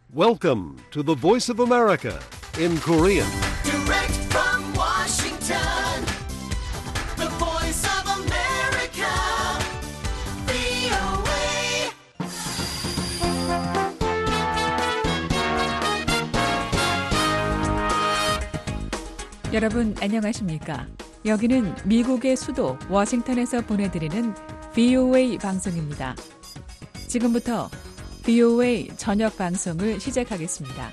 Welcome to the Voice of America in Korean. Direct from Washington, the voice of America, VOA. 여러분 안녕하십니까? 여기는 미국의 수도 워싱턴에서 보내드리는 VOA 방송입니다. 지금부터 VOA 저녁 방송을 시작하겠습니다.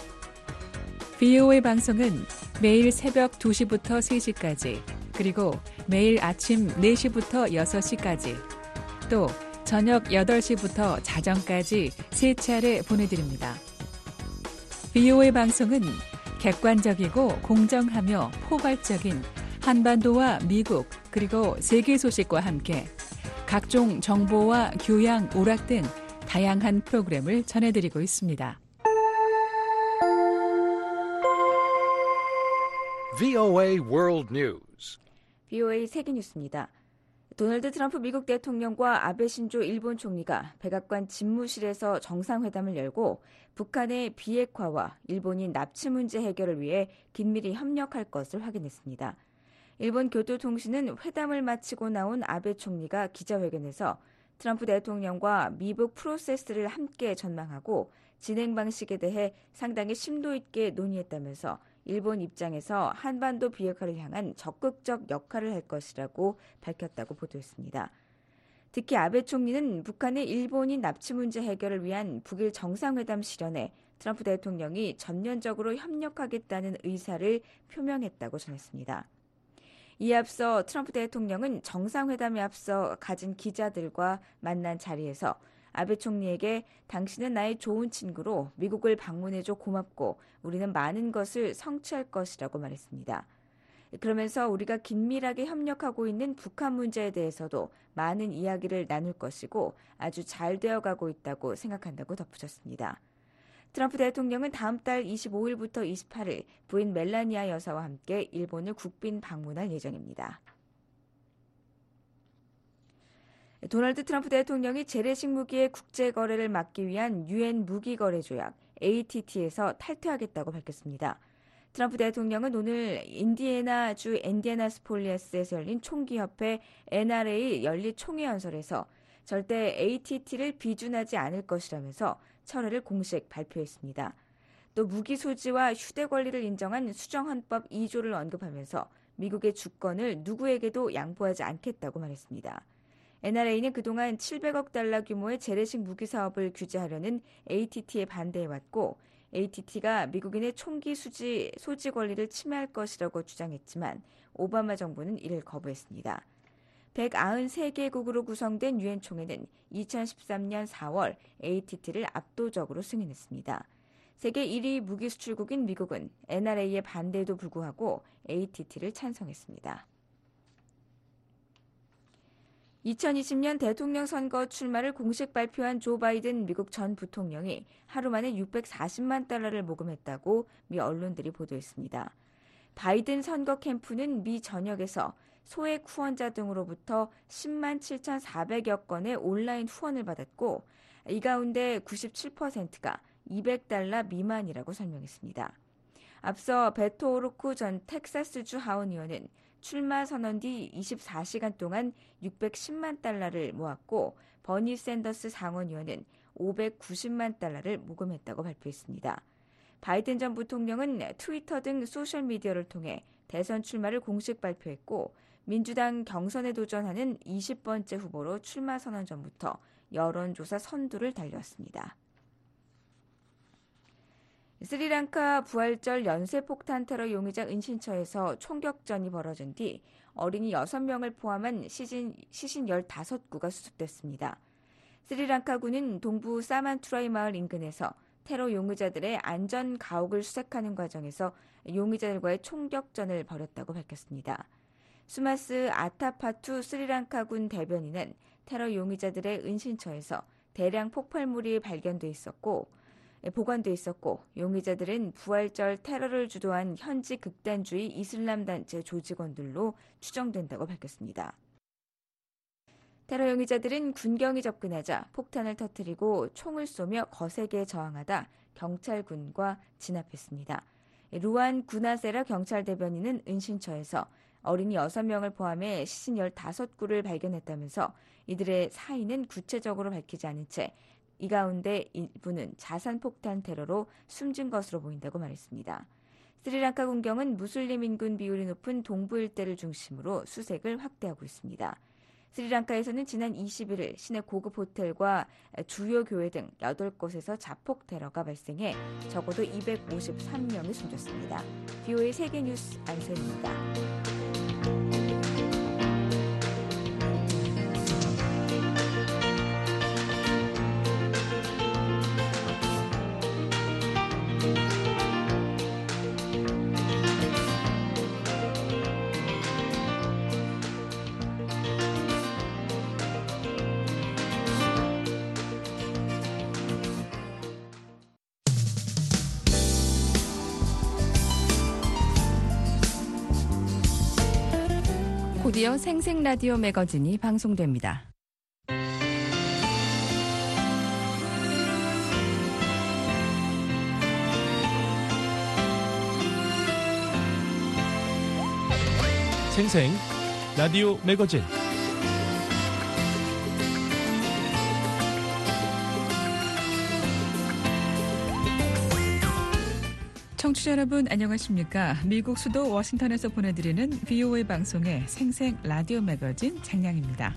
VOA 방송은 매일 새벽 2시부터 3시까지, 그리고 매일 아침 4시부터 6시까지, 또 저녁 8시부터 자정까지 3차례 보내드립니다. VOA 방송은 객관적이고 공정하며 포괄적인 한반도와 미국 그리고 세계 소식과 함께 각종 정보와 교양, 오락 등 다양한 프로그램을 전해드리고 있습니다. VOA World News. VOA 세계뉴스입니다. 도널드 트럼프 미국 대통령과 아베 신조 일본 총리가 백악관 집무실에서 정상회담을 열고 북한의 비핵화와 일본인 납치 문제 해결을 위해 긴밀히 협력할 것을 확인했습니다. 일본 교토통신은 회담을 마치고 나온 아베 총리가 기자회견에서 트럼프 대통령과 미북 프로세스를 함께 전망하고 진행 방식에 대해 상당히 심도 있게 논의했다면서 일본 입장에서 한반도 비핵화를 향한 적극적 역할을 할 것이라고 밝혔다고 보도했습니다. 특히 아베 총리는 북한의 일본인 납치 문제 해결을 위한 북일 정상회담 실현에 트럼프 대통령이 전면적으로 협력하겠다는 의사를 표명했다고 전했습니다. 이에 앞서 트럼프 대통령은 정상회담에 앞서 가진 기자들과 만난 자리에서 아베 총리에게 당신은 나의 좋은 친구로 미국을 방문해줘 고맙고 우리는 많은 것을 성취할 것이라고 말했습니다. 그러면서 우리가 긴밀하게 협력하고 있는 북한 문제에 대해서도 많은 이야기를 나눌 것이고 아주 잘 되어가고 있다고 생각한다고 덧붙였습니다. 트럼프 대통령은 다음 달 25일부터 28일 부인 멜라니아 여사와 함께 일본을 국빈 방문할 예정입니다. 도널드 트럼프 대통령이 재래식 무기의 국제 거래를 막기 위한 유엔 무기 거래 조약 ATT에서 탈퇴하겠다고 밝혔습니다. 트럼프 대통령은 오늘 인디애나주 인디애나스폴리스에서 열린 총기협회 NRA 연립 총회 연설에서 절대 ATT를 비준하지 않을 것이라면서 철회를 공식 발표했습니다. 또 무기 소지와 휴대 권리를 인정한 수정헌법 2조를 언급하면서 미국의 주권을 누구에게도 양보하지 않겠다고 말했습니다. NRA는 그동안 700억 달러 규모의 재래식 무기 사업을 규제하려는 ATT에 반대해왔고 ATT가 미국인의 총기 소지 권리를 침해할 것이라고 주장했지만 오바마 정부는 이를 거부했습니다. 193개국으로 구성된 유엔 총회는 2013년 4월 ATT를 압도적으로 승인했습니다. 세계 1위 무기 수출국인 미국은 NRA의 반대에도 불구하고 ATT를 찬성했습니다. 2020년 대통령 선거 출마를 공식 발표한 조 바이든 미국 전 부통령이 하루 만에 640만 달러를 모금했다고 미 언론들이 보도했습니다. 바이든 선거 캠프는 미 전역에서 소액 후원자 등으로부터 10만 7,400여 건의 온라인 후원을 받았고 이 가운데 97%가 200달러 미만이라고 설명했습니다. 앞서 베토 오르크 전 텍사스주 하원의원은 출마 선언 뒤 24시간 동안 610만 달러를 모았고 버니 샌더스 상원의원은 590만 달러를 모금했다고 발표했습니다. 바이든 전 부통령은 트위터 등 소셜미디어를 통해 대선 출마를 공식 발표했고 민주당 경선에 도전하는 20번째 후보로 출마 선언 전부터 여론조사 선두를 달렸습니다. 스리랑카 부활절 연쇄폭탄 테러 용의자 은신처에서 총격전이 벌어진 뒤 어린이 6명을 포함한 시신 15구가 수습됐습니다. 스리랑카군은 동부 사만투라이 마을 인근에서 테러 용의자들의 안전 가옥을 수색하는 과정에서 용의자들과의 총격전을 벌였다고 밝혔습니다. 수마스 아타파투 스리랑카군 대변인은 테러 용의자들의 은신처에서 대량 폭발물이 보관돼 있었고 용의자들은 부활절 테러를 주도한 현지 극단주의 이슬람 단체 조직원들로 추정된다고 밝혔습니다. 테러 용의자들은 군경이 접근하자 폭탄을 터뜨리고 총을 쏘며 거세게 저항하다 경찰군과 진압했습니다. 루안 구나세라 경찰 대변인은 은신처에서 어린이 6명을 포함해 시신 15구를 발견했다면서 이들의 사인은 구체적으로 밝히지 않은 채 이 가운데 일부는 자산폭탄 테러로 숨진 것으로 보인다고 말했습니다. 스리랑카 군경은 무슬림 인군 비율이 높은 동부 일대를 중심으로 수색을 확대하고 있습니다. 스리랑카에서는 지난 21일 시내 고급 호텔과 주요 교회 등 8곳에서 자폭 테러가 발생해 적어도 253명이 숨졌습니다. VOA 세계뉴스 안소연입니다. 곧이어 생생 라디오 매거진이 방송됩니다. 생생 라디오 매거진. 청취자 여러분 안녕하십니까? 미국 수도 워싱턴에서 보내드리는 VOA 방송의 생생 라디오 매거진 장량입니다.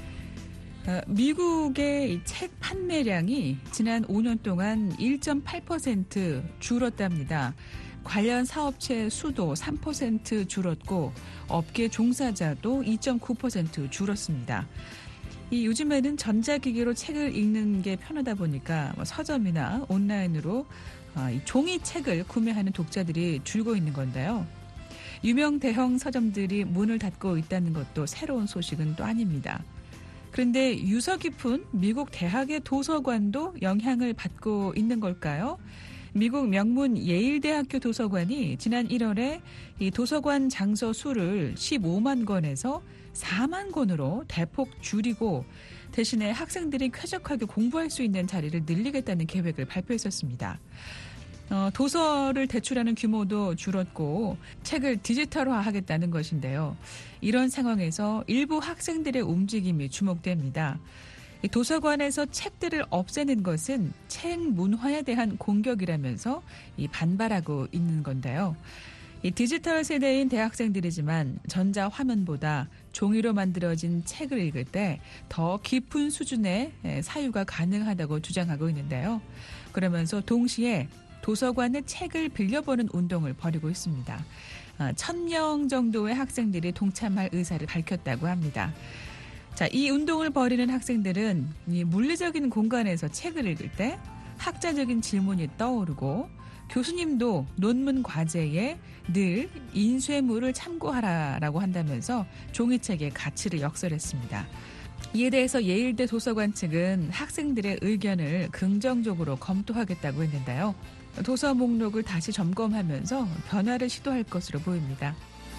미국의 책 판매량이 지난 5년 동안 1.8% 줄었답니다. 관련 사업체 수도 3% 줄었고 업계 종사자도 2.9% 줄었습니다. 요즘에는 전자기기로 책을 읽는 게 편하다 보니까 서점이나 온라인으로 이 종이책을 구매하는 독자들이 줄고 있는 건데요. 유명 대형 서점들이 문을 닫고 있다는 것도 새로운 소식은 또 아닙니다. 그런데 유서 깊은 미국 대학의 도서관도 영향을 받고 있는 걸까요? 미국 명문 예일대학교 도서관이 지난 1월에 이 도서관 장서 수를 15만 권에서 4만 권으로 대폭 줄이고 대신에 학생들이 쾌적하게 공부할 수 있는 자리를 늘리겠다는 계획을 발표했었습니다. 도서를 대출하는 규모도 줄었고 책을 디지털화하겠다는 것인데요. 이런 상황에서 일부 학생들의 움직임이 주목됩니다. 도서관에서 책들을 없애는 것은 책 문화에 대한 공격이라면서 반발하고 있는 건데요. 디지털 세대인 대학생들이지만 전자화면보다 종이로 만들어진 책을 읽을 때 더 깊은 수준의 사유가 가능하다고 주장하고 있는데요. 그러면서 동시에 도서관의 책을 빌려보는 운동을 벌이고 있습니다. 1,000명 정도의 학생들이 동참할 의사를 밝혔다고 합니다. 자, 이 운동을 벌이는 학생들은 이 물리적인 공간에서 책을 읽을 때 학자적인 질문이 떠오르고 교수님도 논문 과제에 늘 인쇄물을 참고하라라고 한다면서 종이책의 가치를 역설했습니다. 이에 대해서 예일대 도서관 측은 학생들의 의견을 긍정적으로 검토하겠다고 했는데요. 도서 목록을 다시 점검하면서 변화를 시도할 것으로 보입니다.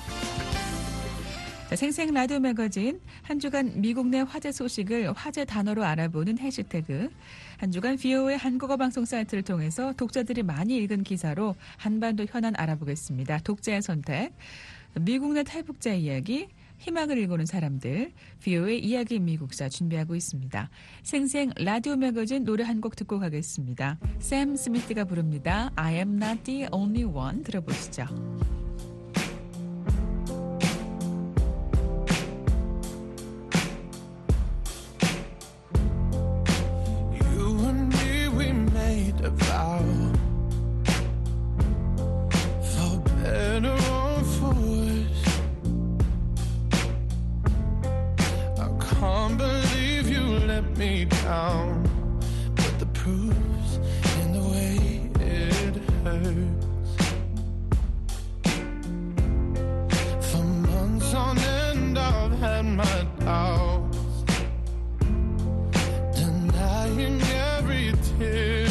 생생 라디오 매거진 한 주간 미국 내 화제 소식을 화제 단어로 알아보는 해시태그, 한 주간 VOA 한국어 방송 사이트를 통해서 독자들이 많이 읽은 기사로 한반도 현안 알아보겠습니다. 독자의 선택, 미국 내 탈북자 이야기, 희망을 일구는 사람들, VOA 이야기 미국사 준비하고 있습니다. 생생 라디오 매거진 노래 한 곡 듣고 가겠습니다. 샘 스미스가 부릅니다. I am not the only one. 들어보시죠. A vow for better or for worse. I can't believe you let me down, but the proof's in the way it hurts. For months on end I've had my doubts, denying every tear.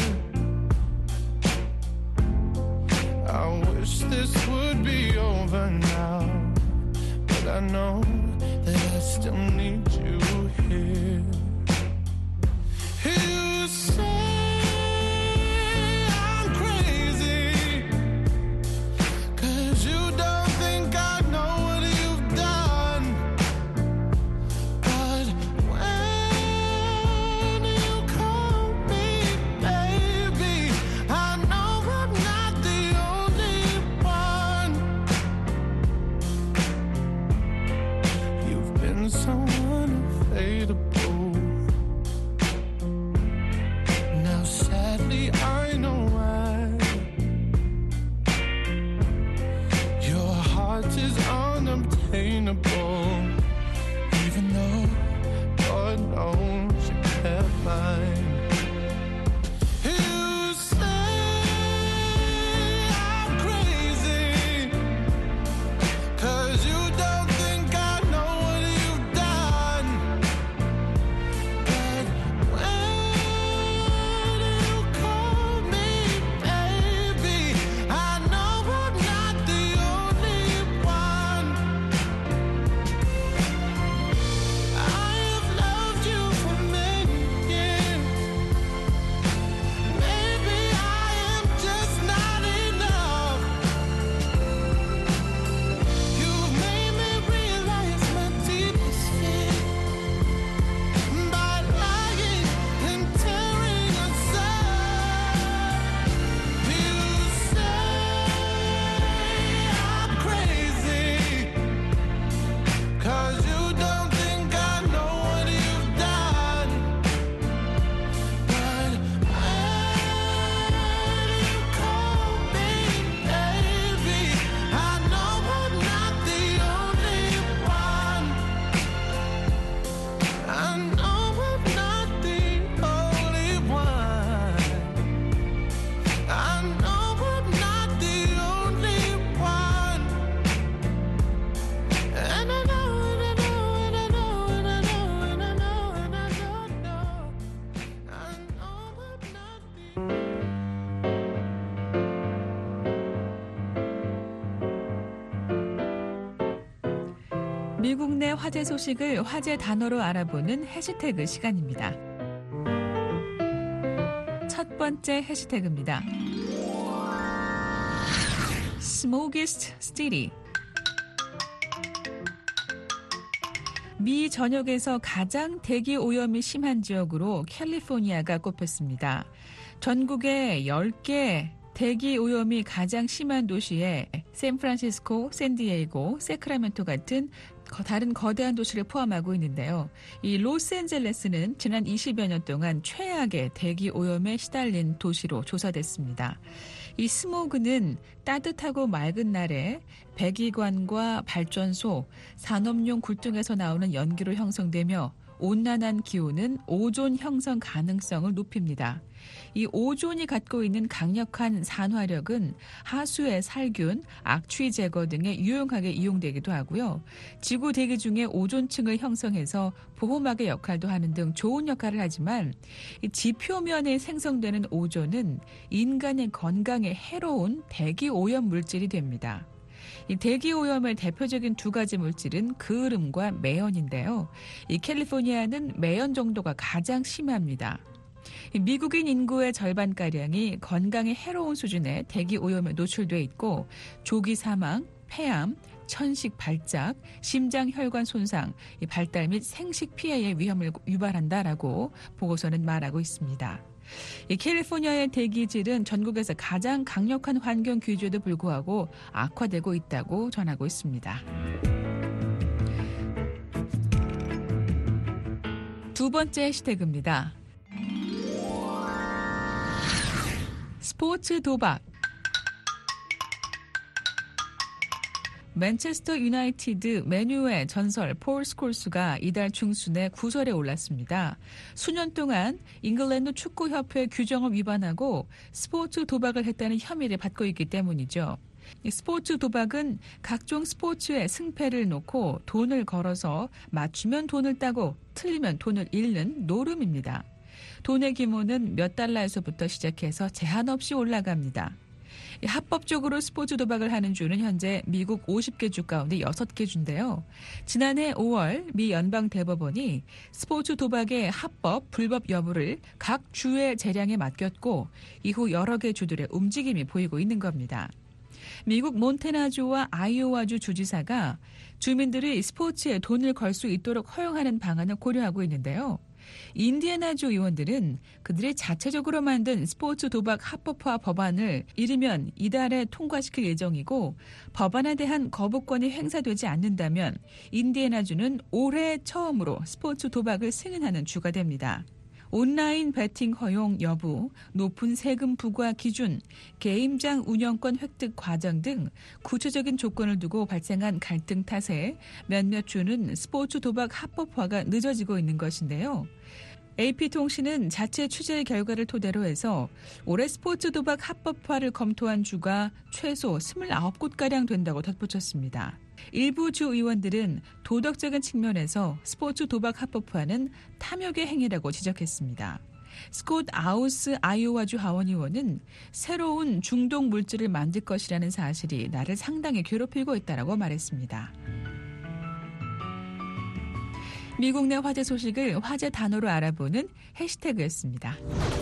I wish this would be over now, but I know that I still need you here. 미국 내 화제 소식을 화제 단어로 알아보는 해시태그 시간입니다. 첫 번째 해시태그입니다. Smokiest City. 미 전역에서 가장 대기 오염이 심한 지역으로 캘리포니아가 꼽혔습니다. 전국의 10개 대기 오염이 가장 심한 도시에 샌프란시스코, 샌디에이고, 세크라멘토 같은 다른 거대한 도시를 포함하고 있는데요. 이 로스앤젤레스는 지난 20여 년 동안 최악의 대기 오염에 시달린 도시로 조사됐습니다. 이 스모그는 따뜻하고 맑은 날에 배기관과 발전소, 산업용 굴뚝에서 나오는 연기로 형성되며 온난한 기온은 오존 형성 가능성을 높입니다. 이 오존이 갖고 있는 강력한 산화력은 하수의 살균, 악취 제거 등에 유용하게 이용되기도 하고요. 지구 대기 중에 오존층을 형성해서 보호막의 역할도 하는 등 좋은 역할을 하지만 이 지표면에 생성되는 오존은 인간의 건강에 해로운 대기 오염 물질이 됩니다. 이 대기 오염의 대표적인 두 가지 물질은 그을음과 매연인데요. 이 캘리포니아는 매연 정도가 가장 심합니다. 미국인 인구의 절반가량이 건강에 해로운 수준의 대기 오염에 노출돼 있고 조기 사망, 폐암, 천식 발작, 심장혈관 손상, 발달 및 생식 피해의 위험을 유발한다라고 보고서는 말하고 있습니다. 이 캘리포니아의 대기질은 전국에서 가장 강력한 환경 규제에도 불구하고 악화되고 있다고 전하고 있습니다. 두 번째 해시태그입니다. 스포츠 도박. 맨체스터 유나이티드 맨유의 전설 폴 스콜스가 이달 중순에 구설에 올랐습니다. 수년 동안 잉글랜드 축구협회 규정을 위반하고 스포츠 도박을 했다는 혐의를 받고 있기 때문이죠. 스포츠 도박은 각종 스포츠의 승패를 놓고 돈을 걸어서 맞추면 돈을 따고 틀리면 돈을 잃는 노름입니다. 돈의 규모는 몇 달러에서부터 시작해서 제한 없이 올라갑니다. 합법적으로 스포츠 도박을 하는 주는 현재 미국 50개 주 가운데 6개 주인데요. 지난해 5월 미 연방대법원이 스포츠 도박의 합법, 불법 여부를 각 주의 재량에 맡겼고 이후 여러 개 주들의 움직임이 보이고 있는 겁니다. 미국 몬태나주와 아이오와주 주지사가 주민들이 스포츠에 돈을 걸 수 있도록 허용하는 방안을 고려하고 있는데요. 인디애나주 의원들은 그들이 자체적으로 만든 스포츠 도박 합법화 법안을 이르면 이달에 통과시킬 예정이고 법안에 대한 거부권이 행사되지 않는다면 인디애나주는 올해 처음으로 스포츠 도박을 승인하는 주가 됩니다. 온라인 베팅 허용 여부, 높은 세금 부과 기준, 게임장 운영권 획득 과정 등 구체적인 조건을 두고 발생한 갈등 탓에 몇몇 주는 스포츠 도박 합법화가 늦어지고 있는 것인데요. AP통신은 자체 취재 결과를 토대로 해서 올해 스포츠 도박 합법화를 검토한 주가 최소 29곳가량 된다고 덧붙였습니다. 일부 주 의원들은 도덕적인 측면에서 스포츠 도박 합법화는 탐욕의 행위라고 지적했습니다. 스콧 아우스 아이오와주 하원 의원은 새로운 중독 물질을 만들 것이라는 사실이 나를 상당히 괴롭히고 있다고 말했습니다. 미국 내 화제 소식을 화제 단어로 알아보는 해시태그였습니다.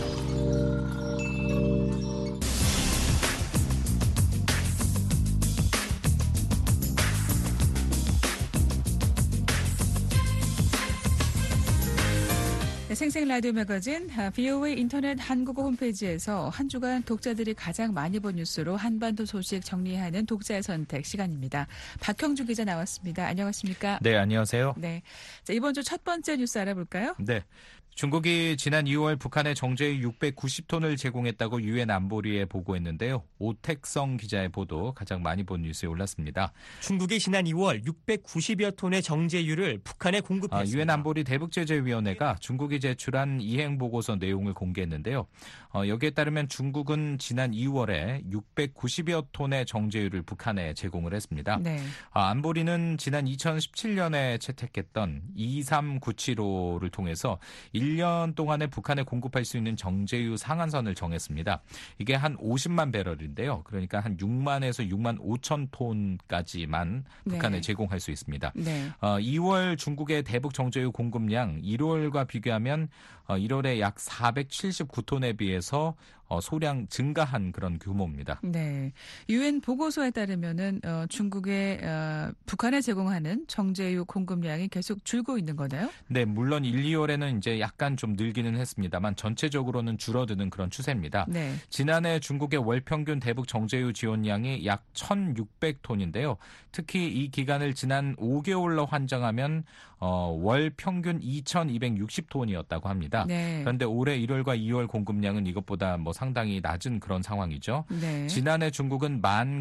생생 라디오 매거진 VOA 인터넷 한국어 홈페이지에서 한 주간 독자들이 가장 많이 본 뉴스로 한반도 소식 정리하는 독자의 선택 시간입니다. 박형주 기자 나왔습니다. 안녕하십니까? 네, 안녕하세요. 네, 자, 이번 주 첫 번째 뉴스 알아볼까요? 네. 중국이 지난 2월 북한에 정제유 690톤을 제공했다고 유엔 안보리에 보고했는데요. 오택성 기자의 보도 가장 많이 본 뉴스에 올랐습니다. 중국이 지난 2월 690여 톤의 정제유를 북한에 공급했습니다. 유엔 안보리 대북제재위원회가 중국이 제출한 이행 보고서 내용을 공개했는데요. 여기에 따르면 중국은 지난 2월에 690여 톤의 정제유를 북한에 제공을 했습니다. 네. 안보리는 지난 2017년에 채택했던 23975를 통해서 1년 동안에 북한에 공급할 수 있는 정제유 상한선을 정했습니다. 이게 한 50만 배럴인데요. 그러니까 한 6만에서 6만 5천 톤까지만 북한에 네. 제공할 수 있습니다. 네. 2월 중국의 대북 정제유 공급량 1월과 비교하면 1월에 약 479톤에 비해서 소량 증가한 그런 규모입니다. 네. 유엔 보고서에 따르면은 중국의 북한에 제공하는 정제유 공급량이 계속 줄고 있는 거나요? 네, 물론 1, 2월에는 이제 약간 좀 늘기는 했습니다만 전체적으로는 줄어드는 그런 추세입니다. 네. 지난해 중국의 월 평균 대북 정제유 지원량이 약 1,600톤인데요. 특히 이 기간을 지난 5개월로 환정하면 월 평균 2,260톤이었다고 합니다. 네. 그런데 올해 1월과 2월 공급량은 이것보다 상당히 낮은 그런 상황이죠. 네. 지난해 중국은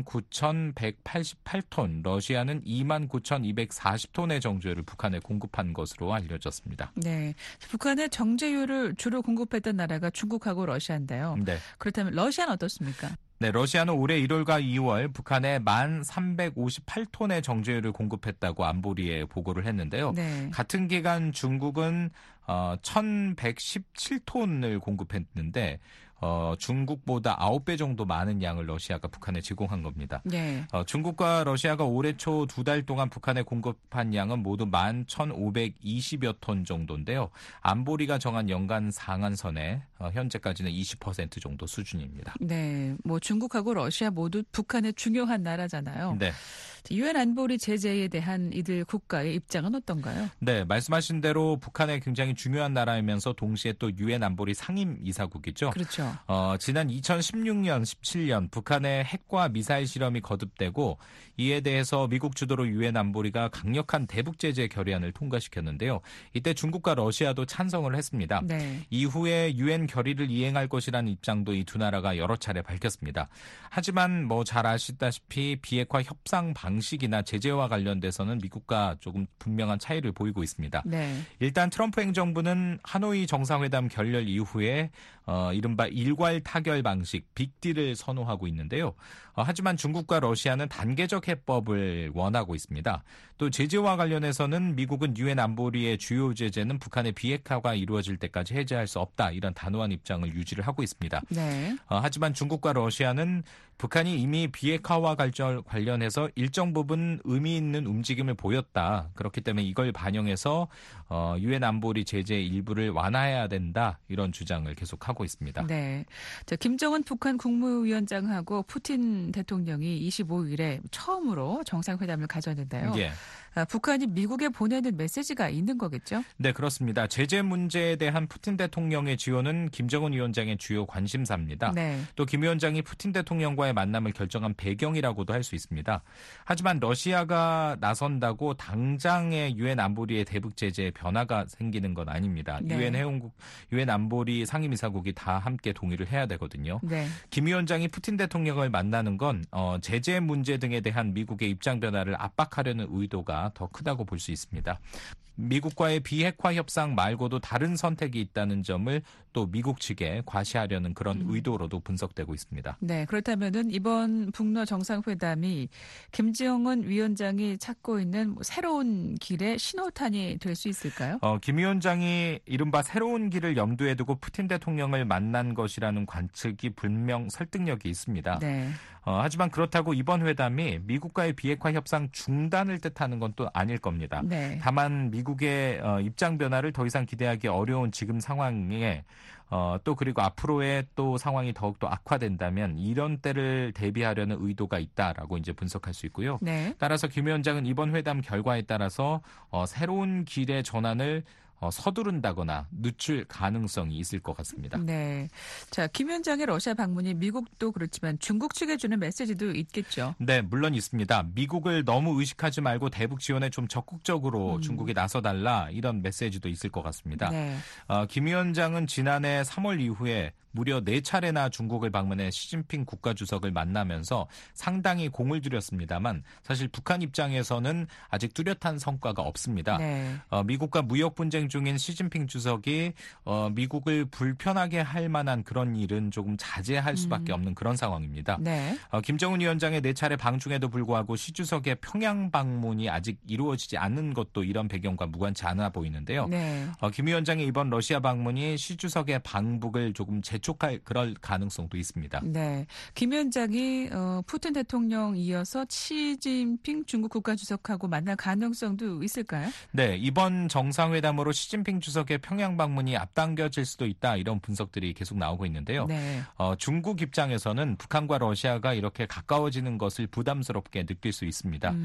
19,188톤, 러시아는 29,240톤의 정제유를 북한에 공급한 것으로 알려졌습니다. 네. 북한에 정제유를 주로 공급했던 나라가 중국하고 러시아인데요. 네. 그렇다면 러시아는 어떻습니까? 네, 러시아는 올해 1월과 2월 북한에 1,358톤의 정제유를 공급했다고 안보리에 보고를 했는데요. 네. 같은 기간 중국은 1,117톤을 공급했는데 중국보다 9배 정도 많은 양을 러시아가 북한에 제공한 겁니다. 네. 중국과 러시아가 올해 초 2달 동안 북한에 공급한 양은 모두 11,520여 톤 정도인데요. 안보리가 정한 연간 상한선에 현재까지는 20% 정도 수준입니다. 네. 중국하고 러시아 모두 북한의 중요한 나라잖아요. 네. 유엔 안보리 제재에 대한 이들 국가의 입장은 어떤가요? 네, 말씀하신 대로 북한의 굉장히 중요한 나라이면서 동시에 또 유엔 안보리 상임 이사국이죠. 그렇죠. 지난 2016년, 17년 북한의 핵과 미사일 실험이 거듭되고 이에 대해서 미국 주도로 유엔 안보리가 강력한 대북 제재 결의안을 통과시켰는데요. 이때 중국과 러시아도 찬성을 했습니다. 네. 이후에 유엔 결의를 이행할 것이라는 입장도 이 두 나라가 여러 차례 밝혔습니다. 하지만 잘 아시다시피 비핵화 협상 방식이나 제재와 관련돼서는 미국과 조금 분명한 차이를 보이고 있습니다. 네. 일단 트럼프 행정부는 하노이 정상회담 결렬 이후에 이른바 일괄 타결 방식 빅딜을 선호하고 있는데요. 하지만 중국과 러시아는 단계적 해법을 원하고 있습니다. 또 제재와 관련해서는 미국은 유엔 안보리의 주요 제재는 북한의 비핵화가 이루어질 때까지 해제할 수 없다. 이런 단호한 입장을 유지를 하고 있습니다. 네. 하지만 중국과 러시아는 북한이 이미 비핵화와 관련해서 일정 부분 의미 있는 움직임을 보였다. 그렇기 때문에 이걸 반영해서 유엔 안보리 제재 일부를 완화해야 된다. 이런 주장을 계속하고 있습니다. 네. 김정은 북한 국무위원장하고 푸틴 대통령이 25일에 처음으로 정상회담을 가졌는데요. 예. 북한이 미국에 보내는 메시지가 있는 거겠죠? 네, 그렇습니다. 제재 문제에 대한 푸틴 대통령의 지원은 김정은 위원장의 주요 관심사입니다. 네. 또 김 위원장이 푸틴 대통령과의 만남을 결정한 배경이라고도 할 수 있습니다. 하지만 러시아가 나선다고 당장의 유엔 안보리의 대북 제재에 변화가 생기는 건 아닙니다. 네. 유엔 안보리 상임이사국이 다 함께 동의를 해야 되거든요. 네. 김 위원장이 푸틴 대통령을 만나는 건 제재 문제 등에 대한 미국의 입장 변화를 압박하려는 의도가 더 크다고 볼 수 있습니다. 미국과의 비핵화 협상 말고도 다른 선택이 있다는 점을 또 미국 측에 과시하려는 그런 의도로도 분석되고 있습니다. 네, 그렇다면은 이번 북러 정상회담이 김정은 위원장이 찾고 있는 새로운 길의 신호탄이 될 수 있을까요? 김 위원장이 이른바 새로운 길을 염두에 두고 푸틴 대통령을 만난 것이라는 관측이 분명 설득력이 있습니다. 네. 하지만 그렇다고 이번 회담이 미국과의 비핵화 협상 중단을 뜻하는 건 또 아닐 겁니다. 네. 다만 미국의 입장 변화를 더 이상 기대하기 어려운 지금 상황에 또 그리고 앞으로의 또 상황이 더욱더 악화된다면 이런 때를 대비하려는 의도가 있다라고 이제 분석할 수 있고요. 네. 따라서 김 위원장은 이번 회담 결과에 따라서 새로운 길의 전환을 서두른다거나 늦출 가능성이 있을 것 같습니다. 네. 자, 김 위원장의 러시아 방문이 미국도 그렇지만 중국 측에 주는 메시지도 있겠죠. 네, 물론 있습니다. 미국을 너무 의식하지 말고 대북 지원에 좀 적극적으로 중국이 나서달라 이런 메시지도 있을 것 같습니다. 네. 김 위원장은 지난해 3월 이후에 무려 4차례나 중국을 방문해 시진핑 국가주석을 만나면서 상당히 공을 들였습니다만 사실 북한 입장에서는 아직 뚜렷한 성과가 없습니다. 네. 미국과 무역 분쟁 중인 시진핑 주석이 미국을 불편하게 할 만한 그런 일은 조금 자제할 수밖에 없는 그런 상황입니다. 네. 김정은 위원장의 4차례 방중에도 불구하고 시 주석의 평양 방문이 아직 이루어지지 않는 것도 이런 배경과 무관치 않아 보이는데요. 네. 김 위원장의 이번 러시아 방문이 시 주석의 방북을 조금 재촉할 그럴 가능성도 있습니다. 네. 김 위원장이 푸틴 대통령 이어서 시진핑 중국 국가주석하고 만날 가능성도 있을까요? 네, 이번 정상회담으로 시진핑 주석의 평양 방문이 앞당겨질 수도 있다 이런 분석들이 계속 나오고 있는데요. 네. 중국 입장에서는 북한과 러시아가 이렇게 가까워지는 것을 부담스럽게 느낄 수 있습니다.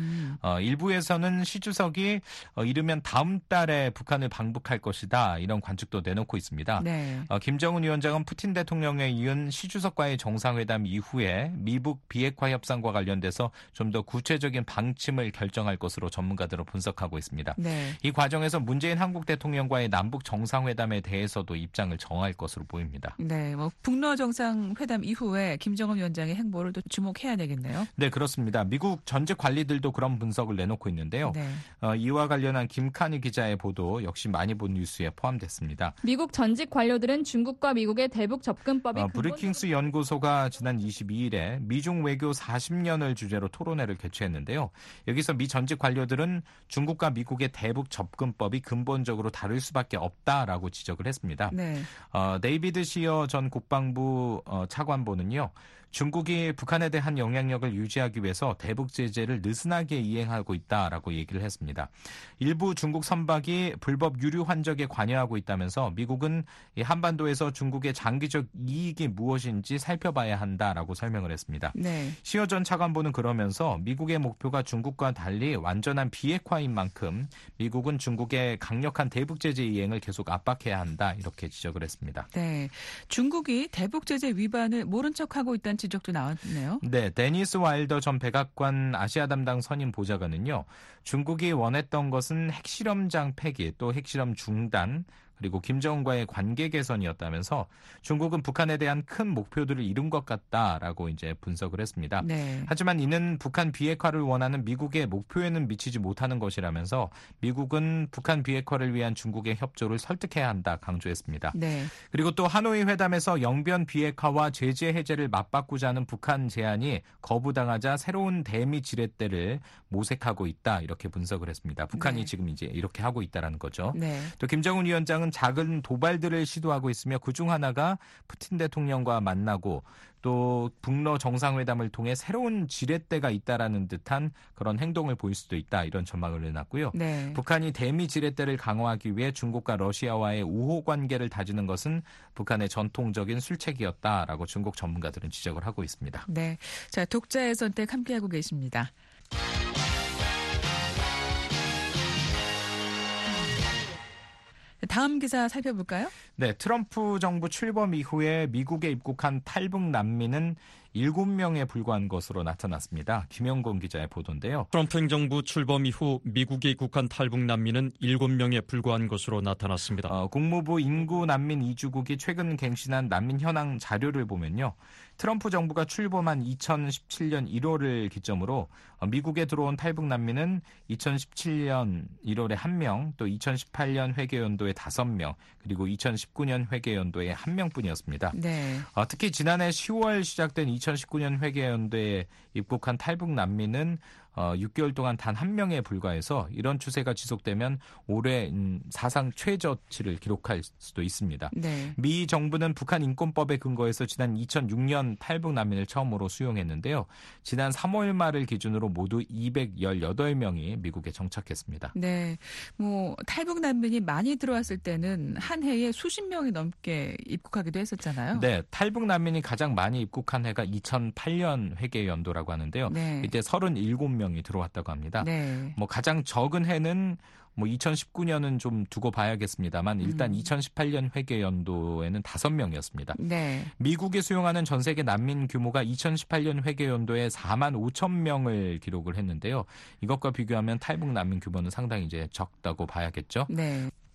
일부에서는 시 주석이 이르면 다음 달에 북한을 방북할 것이다 이런 관측도 내놓고 있습니다. 네. 김정은 위원장은 푸틴 대통령에 이은 시 주석과의 정상회담 이후에 미북 비핵화 협상과 관련돼서 좀 더 구체적인 방침을 결정할 것으로 전문가들은 분석하고 있습니다. 네. 이 과정에서 문재인 한국 대통령과의 남북 정상회담에 대해서도 입장을 정할 것으로 보입니다. 네. 북러 정상회담 이후에 김정은 위원장의 행보를 또 주목해야 되겠네요. 네, 그렇습니다. 미국 전직 관리들도 그런 분석을 내놓고 있는데요. 네. 이와 관련한 김칸희 기자의 보도 역시 많이 본 뉴스에 포함됐습니다. 미국 전직 관료들은 중국과 미국의 대북 접근법이 브리킹스 연구소가 지난 22일에 미중 외교 40년을 주제로 토론회를 개최했는데요. 여기서 미 전직 관료들은 중국과 미국의 대북 접근법이 근본적으로 다를 수밖에 없다라고 지적을 했습니다. 네. 데이비드 시어 전 국방부 차관보는요. 중국이 북한에 대한 영향력을 유지하기 위해서 대북 제재를 느슨하게 이행하고 있다라고 얘기를 했습니다. 일부 중국 선박이 불법 유류 환적에 관여하고 있다면서 미국은 이 한반도에서 중국의 장기적 이익이 무엇인지 살펴봐야 한다라고 설명을 했습니다. 네. 시어 전 차관보는 그러면서 미국의 목표가 중국과 달리 완전한 비핵화인 만큼 미국은 중국의 강력한 대북 제재 이행을 계속 압박해야 한다 이렇게 지적을 했습니다. 네. 중국이 대북 제재 위반을 모른 척하고 있다는 지적도 나왔네요. 네, 데니스 와일더 전 백악관 아시아 담당 선임 보좌관은요. 중국이 원했던 것은 핵실험장 폐기 또 핵실험 중단 그리고 김정은과의 관계 개선이었다면서 중국은 북한에 대한 큰 목표들을 이룬 것 같다라고 이제 분석을 했습니다. 네. 하지만 이는 북한 비핵화를 원하는 미국의 목표에는 미치지 못하는 것이라면서 미국은 북한 비핵화를 위한 중국의 협조를 설득해야 한다 강조했습니다. 네. 그리고 또 하노이 회담에서 영변 비핵화와 제재 해제를 맞바꾸자는 북한 제안이 거부당하자 새로운 대미 지렛대를 모색하고 있다 이렇게 분석을 했습니다. 북한이 네. 지금 이제 이렇게 하고 있다라는 거죠. 네. 또 김정은 위원장은 작은 도발들을 시도하고 있으며 그중 하나가 푸틴 대통령과 만나고 또 북러 정상회담을 통해 새로운 지렛대가 있다라는 듯한 그런 행동을 보일 수도 있다 이런 전망을 내놨고요. 네. 북한이 대미 지렛대를 강화하기 위해 중국과 러시아와의 우호 관계를 다지는 것은 북한의 전통적인 술책이었다라고 중국 전문가들은 지적을 하고 있습니다. 네. 자, 독자의 선택 함께하고 계십니다. 다음 기사 살펴볼까요? 네, 트럼프 정부 출범 이후에 미국에 입국한 탈북 난민은 7명에 불과한 것으로 나타났습니다. 김영곤 기자의 보도인데요. 트럼프 행정부 출범 이후 미국에 입국한 탈북 난민은 7명에 불과한 것으로 나타났습니다. 국무부 인구 난민 이주국이 최근 갱신한 난민 현황 자료를 보면요. 트럼프 정부가 출범한 2017년 1월을 기점으로 미국에 들어온 탈북 난민은 2017년 1월에 1명, 또 2018년 회계연도에 5명, 그리고 2019년 회계연도에 1명뿐이었습니다. 네. 특히 지난해 10월 시작된 2019년 회계연도에 입국한 탈북 난민은 6개월 동안 단 1명에 불과해서 이런 추세가 지속되면 올해 사상 최저치를 기록할 수도 있습니다. 네. 미 정부는 북한 인권법에 근거해서 지난 2006년 탈북 난민을 처음으로 수용했는데요. 지난 3월 말을 기준으로 모두 218명이 미국에 정착했습니다. 네. 탈북 난민이 많이 들어왔을 때는 한 해에 수십 명이 넘게 입국하기도 했었잖아요. 네, 탈북 난민이 가장 많이 입국한 해가 2008년 회계 연도라고 하는데요. 네. 이때 37명이 들어왔다고 합니다. 네. 가장 적은 해는 2019년은 좀 두고 봐야겠습니다만 일단 2018년 회계 연도에는 5명이었습니다. 네. 미국이 수용하는 전 세계 난민 규모가 2018년 회계 연도에 4만 5천 명을 기록을 했는데요. 이것과 비교하면 탈북 난민 규모는 상당히 이제 적다고 봐야겠죠. 네.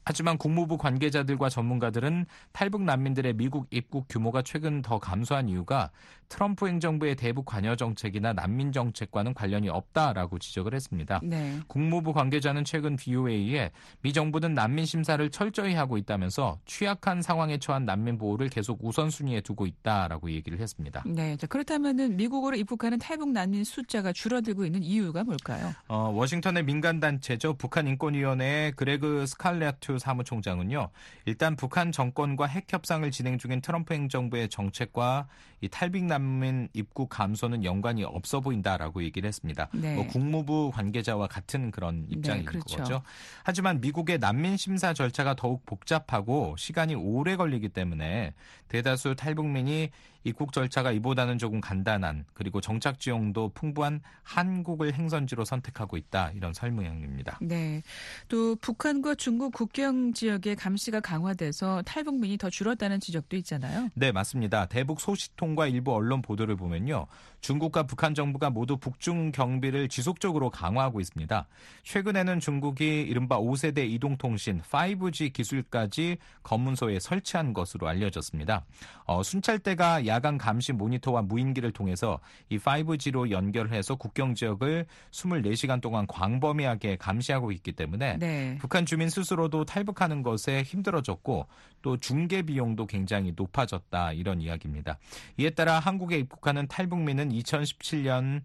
하지만 국무부 관계자들과 전문가들은 탈북 난민들의 미국 입국 규모가 최근 더 감소한 이유가 트럼프 행정부의 대북 관여 정책이나 난민 정책과는 관련이 없다라고 지적을 했습니다. 네. 국무부 관계자는 최근 VOA에 미 정부는 난민 심사를 철저히 하고 있다면서 취약한 상황에 처한 난민 보호를 계속 우선순위에 두고 있다라고 얘기를 했습니다. 네. 자, 그렇다면은 미국으로 입국하는 탈북 난민 숫자가 줄어들고 있는 이유가 뭘까요? 워싱턴의 민간단체죠. 북한인권위원회의 그레그 스칼레트 사무총장은요. 일단 북한 정권과 핵 협상을 진행 중인 트럼프 행정부의 정책과 이 탈북 난민 입국 감소는 연관이 없어 보인다라고 얘기를 했습니다. 네. 국무부 관계자와 같은 그런 입장인 그렇죠. 거죠. 하지만 미국의 난민 심사 절차가 더욱 복잡하고 시간이 오래 걸리기 때문에 대다수 탈북민이 입국 절차가 이보다는 조금 간단한 그리고 정착 지형도 풍부한 한국을 행선지로 선택하고 있다. 이런 설명입니다. 네. 또 북한과 중국 국경 지역의 감시가 강화돼서 탈북민이 더 줄었다는 지적도 있잖아요. 네, 맞습니다. 대북 소식통과 일부 언론 보도를 보면요. 중국과 북한 정부가 모두 북중 경비를 지속적으로 강화하고 있습니다. 최근에는 중국이 이른바 5세대 이동통신 5G 기술까지 검문소에 설치한 것으로 알려졌습니다. 순찰대가 야간 감시 모니터와 무인기를 통해서 이 5G로 연결해서 국경 지역을 24시간 동안 광범위하게 감시하고 있기 때문에 네. 북한 주민 스스로도 탈북하는 것에 힘들어졌고 또 중개 비용도 굉장히 높아졌다 이런 이야기입니다. 이에 따라 한국에 입국하는 탈북민은 2017년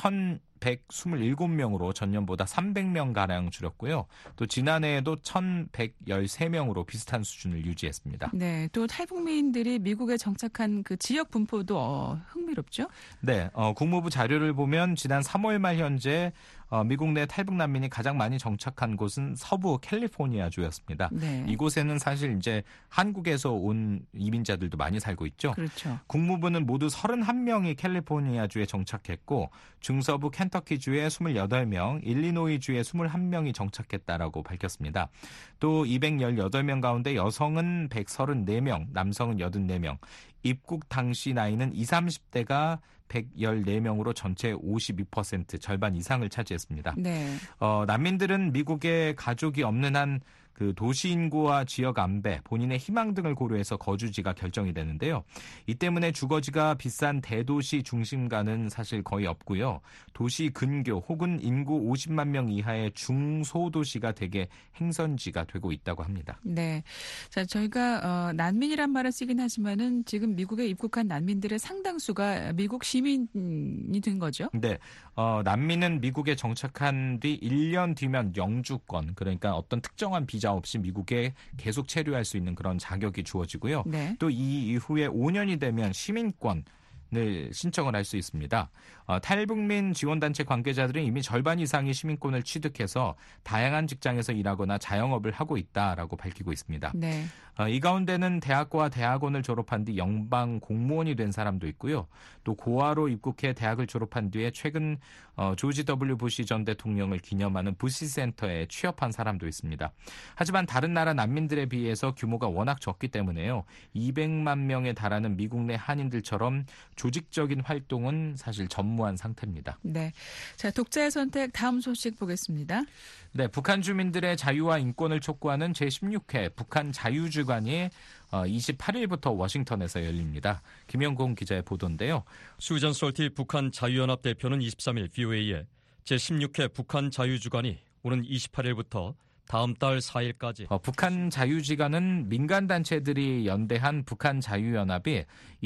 1,127명으로 전년보다 300명가량 줄었고요. 또 지난해에도 1,113명으로 비슷한 수준을 유지했습니다. 네, 또 탈북민들이 미국에 정착한 그 지역 분포도 흥미롭죠? 네, 국무부 자료를 보면 지난 3월 말 현재 미국 내 탈북 난민이 가장 많이 정착한 곳은 서부 캘리포니아주였습니다. 네. 이곳에는 사실 이제 한국에서 온 이민자들도 많이 살고 있죠. 그렇죠. 국무부는 모두 31명이 캘리포니아주에 정착했고 중서부 켄터키주에 28명, 일리노이주에 21명이 정착했다라고 밝혔습니다. 또 218명 가운데 여성은 134명, 남성은 84명, 입국 당시 나이는 20, 30대가 114명으로 전체 52% 절반 이상을 차지했습니다. 네. 난민들은 미국에 가족이 없는 한 그 도시 인구와 지역 안배, 본인의 희망 등을 고려해서 거주지가 결정이 되는데요. 이 때문에 주거지가 비싼 대도시 중심가는 사실 거의 없고요. 도시 근교 혹은 인구 50만 명 이하의 중소도시가 대개 행선지가 되고 있다고 합니다. 네. 자, 저희가 난민이란 말을 쓰긴 하지만은 지금 미국에 입국한 난민들의 상당수가 미국 시민이 된 거죠? 네. 난민은 미국에 정착한 뒤 1년 뒤면 영주권, 그러니까 어떤 특정한 비자 없이 미국에 계속 체류할 수 있는 그런 자격이 주어지고요. 네. 또 이 이후에 5년이 되면 시민권을 신청을 할 수 있습니다. 탈북민 지원단체 관계자들은 이미 절반 이상이 시민권을 취득해서 다양한 직장에서 일하거나 자영업을 하고 있다라고 밝히고 있습니다. 네. 이 가운데는 대학과 대학원을 졸업한 뒤 연방 공무원이 된 사람도 있고요. 또 고아로 입국해 대학을 졸업한 뒤에 최근 조지 W 부시 전 대통령을 기념하는 부시 센터에 취업한 사람도 있습니다. 하지만 다른 나라 난민들에 비해서 규모가 워낙 적기 때문에요. 200만 명에 달하는 미국 내 한인들처럼 조직적인 활동은 사실 전무한 상태입니다. 네. 자, 독자의 선택 다음 소식 보겠습니다. 네, 북한 주민들의 자유와 인권을 촉구하는 제16회 북한 자유주간이 28일부터 워싱턴에서 열립니다. 김영공 기자의 보도인데요. 수잔 솔티 북한 자유연합 대표는 23일 VOA에 제16회 북한 자유주간이 오는 28일부터 다음 달 4일까지 북한 자유지간은 민간단체들이 연대한 북한 자유연합이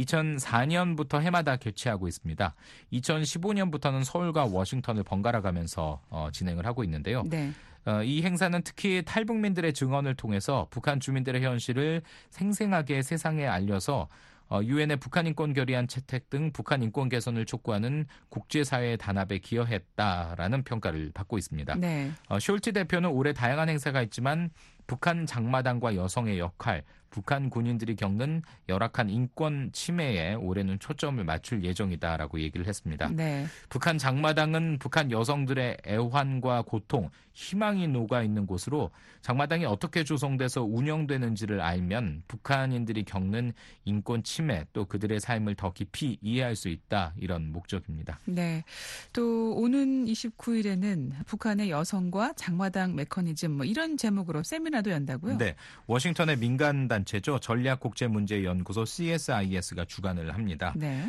2004년부터 해마다 개최하고 있습니다. 2015년부터는 서울과 워싱턴을 번갈아 가면서 진행을 하고 있는데요. 네. 이 행사는 특히 탈북민들의 증언을 통해서 북한 주민들의 현실을 생생하게 세상에 알려서 유엔의 북한 인권 결의안 채택 등 북한 인권 개선을 촉구하는 국제사회의 단합에 기여했다라는 평가를 받고 있습니다. 네. 숄트 대표는 올해 다양한 행사가 있지만 북한 장마당과 여성의 역할, 북한 군인들이 겪는 열악한 인권 침해에 올해는 초점을 맞출 예정이다라고 얘기를 했습니다. 네. 북한 장마당은 북한 여성들의 애환과 고통, 희망이 녹아있는 곳으로 장마당이 어떻게 조성돼서 운영되는지를 알면 북한인들이 겪는 인권 침해 또 그들의 삶을 더 깊이 이해할 수 있다 이런 목적입니다. 네. 또 오는 29일에는 북한의 여성과 장마당 메커니즘 뭐 이런 제목으로 세미나도 연다고요? 네. 워싱턴의 민간단체죠. 전략국제문제연구소 CSIS가 주관을 합니다. 네.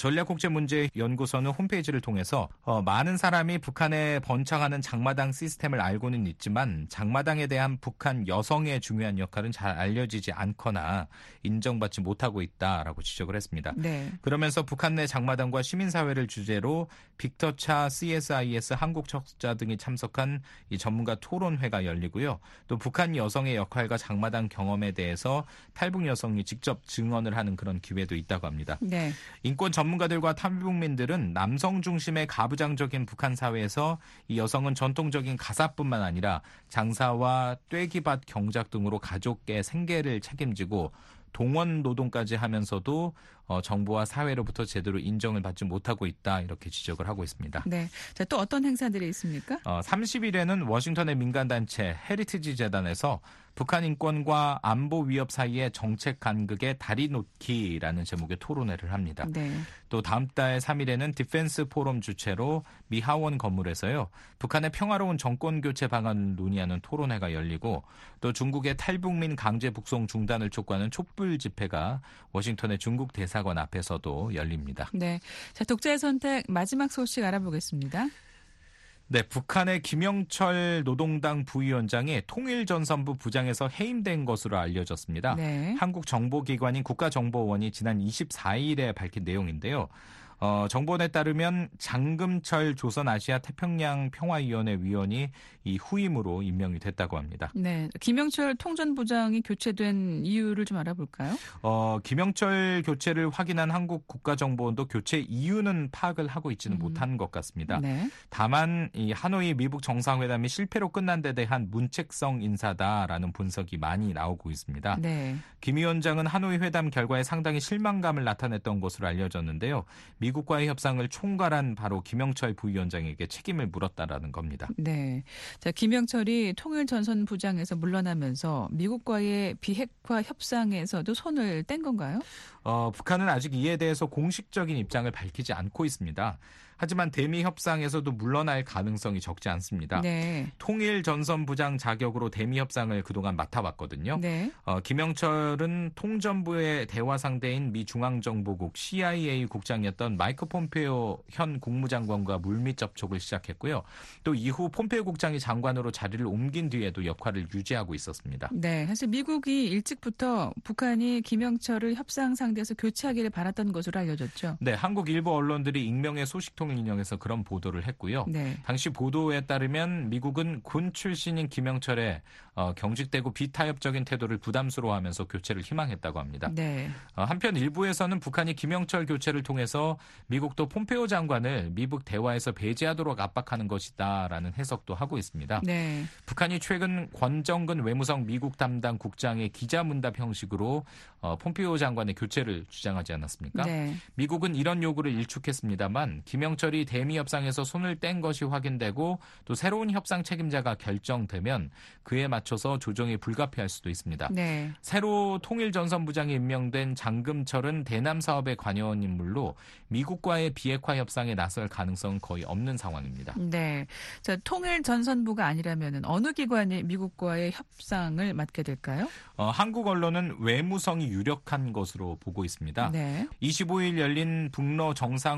전략국제문제연구소는 홈페이지를 통해서 많은 사람이 북한에 번창하는 장마당 시스템을 알고는 있지만 장마당에 대한 북한 여성의 중요한 역할은 잘 알려지지 않거나 인정받지 못하고 있다라고 지적을 했습니다. 네. 그러면서 북한 내 장마당과 시민사회를 주제로 빅터차 CSIS 한국적자 등이 참석한 이 전문가 토론회가 열리고요. 또 북한 여성의 역할과 장마당 경험에 대해서 탈북 여성이 직접 증언을 하는 그런 기회도 있다고 합니다. 네. 인권 전문가들과 탈북민들은 남성 중심의 가부장적인 북한 사회에서 이 여성은 전통적인 가사뿐만 아니라 장사와 떼기밭 경작 등으로 가족의 생계를 책임지고 동원 노동까지 하면서도 정부와 사회로부터 제대로 인정을 받지 못하고 있다 이렇게 지적을 하고 있습니다. 네. 자, 또 어떤 행사들이 있습니까? 30일에는 워싱턴의 민간단체 헤리티지 재단에서 북한 인권과 안보 위협 사이의 정책 간극의 다리 놓기라는 제목의 토론회를 합니다. 네. 또 다음 달 3일에는 디펜스 포럼 주최로 미 하원 건물에서요. 북한의 평화로운 정권 교체 방안을 논의하는 토론회가 열리고 또 중국의 탈북민 강제 북송 중단을 촉구하는 촛불 집회가 워싱턴의 중국 대사관 앞에서도 열립니다. 네. 자, 독자의 선택 마지막 소식 알아보겠습니다. 네, 북한의 김영철 노동당 부위원장이 통일전선부 부장에서 해임된 것으로 알려졌습니다. 네. 한국 정보기관인 국가정보원이 지난 24일에 밝힌 내용인데요. 정보원에 따르면 장금철 조선아시아태평양 평화위원회 위원이 이 후임으로 임명이 됐다고 합니다. 네, 김영철 통전부장이 교체된 이유를 좀 알아볼까요? 김영철 교체를 확인한 한국 국가정보원도 교체 이유는 파악을 하고 있지는 못한 것 같습니다. 네. 다만 이 하노이 미북 정상회담이 실패로 끝난 데 대한 문책성 인사다라는 분석이 많이 나오고 있습니다. 네. 김 위원장은 하노이 회담 결과에 상당히 실망감을 나타냈던 것으로 알려졌는데요. 미국과의 협상을 총괄한 바로 김영철 부위원장에게 책임을 물었다라는 겁니다. 네. 자, 김영철이 통일전선부장에서 물러나면서 미국과의 비핵화 협상에서도 손을 뗀 건가요? 북한은 아직 이에 대해서 공식적인 입장을 밝히지 않고 있습니다. 하지만 대미 협상에서도 물러날 가능성이 적지 않습니다. 네. 통일전선부장 자격으로 대미 협상을 그동안 맡아왔거든요. 네. 김영철은 통전부의 대화 상대인 미 중앙정보국 CIA 국장이었던 마이크 폼페오 현 국무장관과 물밑 접촉을 시작했고요. 또 이후 폼페오 국장이 장관으로 자리를 옮긴 뒤에도 역할을 유지하고 있었습니다. 네, 사실 미국이 일찍부터 북한이 김영철을 협상 상대에서 교체하기를 바랐던 것으로 알려졌죠. 네, 한국 일부 언론들이 익명의 소식통을 인용해서 그런 보도를 했고요. 네. 당시 보도에 따르면 미국은 군 출신인 김영철의 경직되고 비타협적인 태도를 부담스러워하면서 교체를 희망했다고 합니다. 네. 한편 일부에서는 북한이 김영철 교체를 통해서 미국도 폼페오 장관을 미북 대화에서 배제하도록 압박하는 것이다라는 해석도 하고 있습니다. 네. 북한이 최근 권정근 외무성 미국 담당 국장의 기자문답 형식으로 폼페오 장관의 교체를 주장하지 않았습니까? 네. 미국은 이런 요구를 일축했습니다만 김영철이 대미 협상에서 손을 뗀 것이 확인되고 또 새로운 협상 책임자가 결정되면 그에 맞춰서 조정이 불가피할 수도 있습니다. 네. 새로 통일전선부장이 임명된 장금철은 대남 사업에 관여한 인물로 미국과의 비핵화 협상에 나설 가능성은 거의 없는 상황입니다. 네. 자, 통일전선부가 아니라면 어느 기관이 미국과의 협상을 맡게 될까요? 한국 언론은 외무성이 유력한 것으로 보고 있습니다. 네. 25일 열린 북러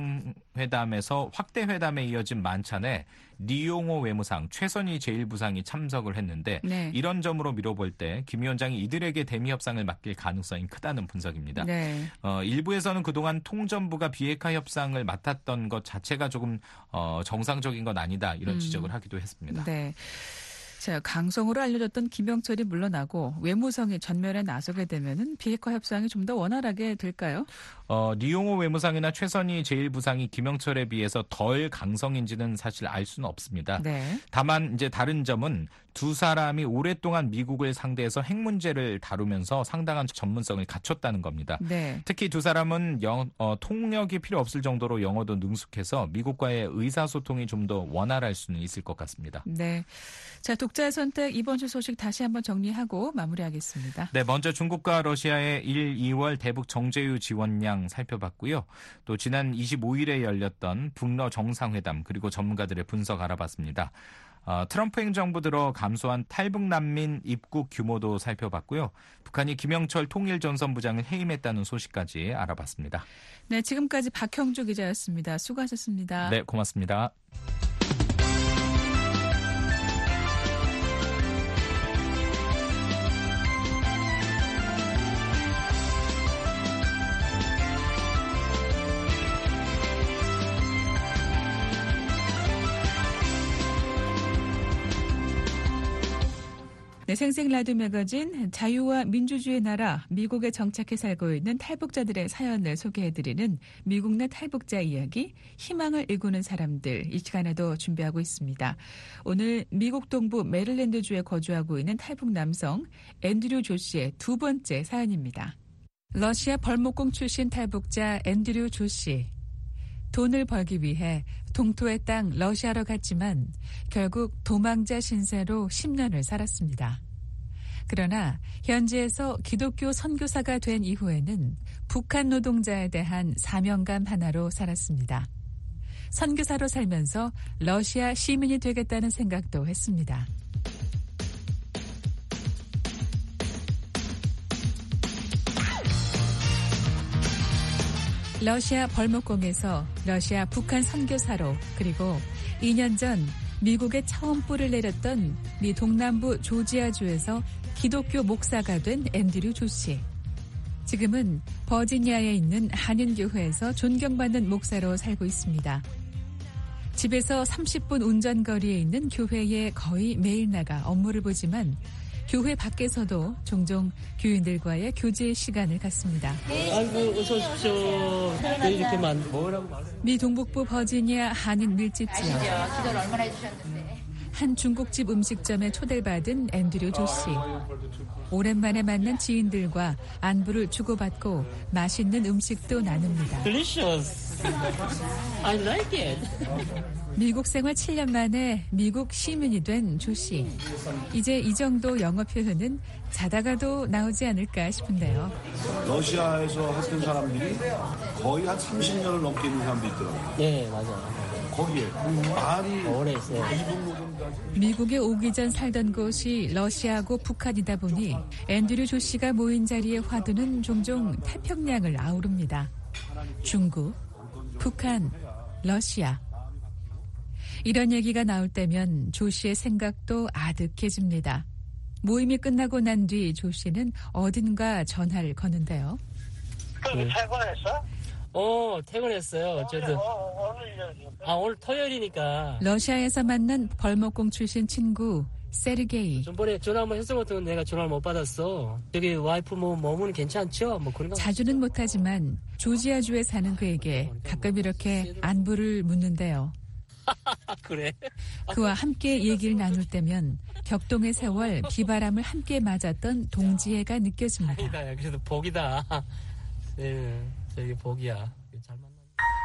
정상회담에서 확대 회담에 이어진 만찬에 리용호 외무상, 최선희 제1부상이 참석을 했는데 네. 이런 점으로 미뤄볼 때 김 위원장이 이들에게 대미 협상을 맡길 가능성이 크다는 분석입니다. 네. 일부에서는 그동안 통전부가 비핵화 협상을 맡았던 것 자체가 조금 정상적인 건 아니다 이런 지적을 하기도 했습니다. 네. 자, 강성으로 알려졌던 김영철이 물러나고 외무성이 전면에 나서게 되면은 비핵화 협상이 좀 더 원활하게 될까요? 리용호 외무상이나 최선희 제1부상이 김영철에 비해서 덜 강성인지는 사실 알 수는 없습니다. 네. 다만 이제 다른 점은 두 사람이 오랫동안 미국을 상대해서 핵 문제를 다루면서 상당한 전문성을 갖췄다는 겁니다. 네. 특히 두 사람은 통역이 필요 없을 정도로 영어도 능숙해서 미국과의 의사소통이 좀 더 원활할 수는 있을 것 같습니다. 네. 자, 독자의 선택 이번 주 소식 다시 한번 정리하고 마무리하겠습니다. 네, 먼저 중국과 러시아의 1, 2월 대북 정제유 지원량 살펴봤고요. 또 지난 25일에 열렸던 북러 정상회담 그리고 전문가들의 분석 알아봤습니다. 트럼프 행정부 들어 감소한 탈북 난민 입국 규모도 살펴봤고요. 북한이 김영철 통일전선부장을 해임했다는 소식까지 알아봤습니다. 네, 지금까지 박형주 기자였습니다. 수고하셨습니다. 네, 고맙습니다. 네, 생생 라디오 매거진 자유와 민주주의 나라 미국에 정착해 살고 있는 탈북자들의 사연을 소개해드리는 미국 내 탈북자 이야기 희망을 일구는 사람들 이 시간에도 준비하고 있습니다. 오늘 미국 동부 메릴랜드주에 거주하고 있는 탈북 남성 앤드류 조 씨의 두 번째 사연입니다. 러시아 벌목공 출신 탈북자 앤드류 조 씨. 돈을 벌기 위해 동토의 땅 러시아로 갔지만 결국 도망자 신세로 10년을 살았습니다. 그러나 현지에서 기독교 선교사가 된 이후에는 북한 노동자에 대한 사명감 하나로 살았습니다. 선교사로 살면서 러시아 시민이 되겠다는 생각도 했습니다. 러시아 벌목공에서 러시아 북한 선교사로 그리고 2년 전 미국에 처음 뿔을 내렸던 미 동남부 조지아주에서 기독교 목사가 된 앤드류 조 씨. 지금은 버지니아에 있는 한인교회에서 존경받는 목사로 살고 있습니다. 집에서 30분 운전거리에 있는 교회에 거의 매일 나가 업무를 보지만 교회 밖에서도 종종 교인들과의 교제 시간을 갖습니다. 아이고 어서 오십시오. 왜 이렇게 뭐라고 미 동북부 버지니아 한인 밀집 지역. 기도를 얼마나 해주셨는데. 한 중국집 음식점에 초대를 받은 앤드류 조 씨. 오랜만에 만난 지인들과 안부를 주고받고 맛있는 음식도 나눕니다. Delicious. I like it. 미국 생활 7년 만에 미국 시민이 된 조 씨. 이제 이 정도 영어 표현은 자다가도 나오지 않을까 싶은데요. 러시아에서 했던 사람들이 거의 한 30년을 넘게 있는 사람도 있더라고요. 네, 맞아요. 거기에 많이 오래 있어요. 미국에 오기 전 살던 곳이 러시아하고 북한이다 보니 앤드류 조 씨가 모인 자리의 화두는 종종 태평양을 아우릅니다. 중국, 북한, 러시아. 이런 얘기가 나올 때면 조 씨의 생각도 아득해집니다. 모임이 끝나고 난 뒤 조 씨는 어딘가 전화를 거는데요. 그럼 퇴근했어? 퇴근했어요. 어쨌든. 오늘 토요일이니까. 러시아에서 만난 벌목공 출신 친구 세르게이. 전번에 전화 한번 했었거든. 내가 전화를 못 받았어. 저기 와이프 몸은 괜찮죠? 그런 거. 자주는 못하지만 조지아주에 사는 그에게 가끔 이렇게 안부를 묻는데요. 그래? 그와 함께 얘기를 나눌 때면 격동의 세월, 비바람을 함께 맞았던 동지애가 느껴집니다. 야, 그래도 복이다. 네, 저기 복이야. 잘 만났네.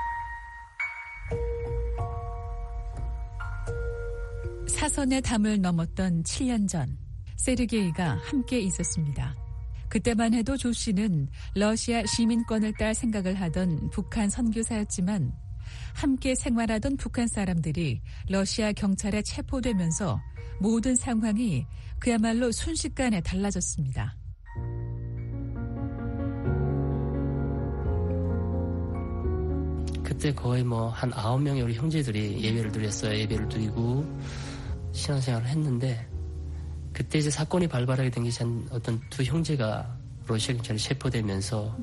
사선의 담을 넘었던 7년 전 세르게이가 함께 있었습니다. 그때만 해도 조 씨는 러시아 시민권을 딸 생각을 하던 북한 선교사였지만 함께 생활하던 북한 사람들이 러시아 경찰에 체포되면서 모든 상황이 그야말로 순식간에 달라졌습니다. 그때 거의 한 9명의 우리 형제들이 예배를 드렸어요. 예배를 드리고 신앙생활을 했는데 그때 이제 사건이 발발하게 된 게 어떤 두 형제가 러시아 경찰에 체포되면서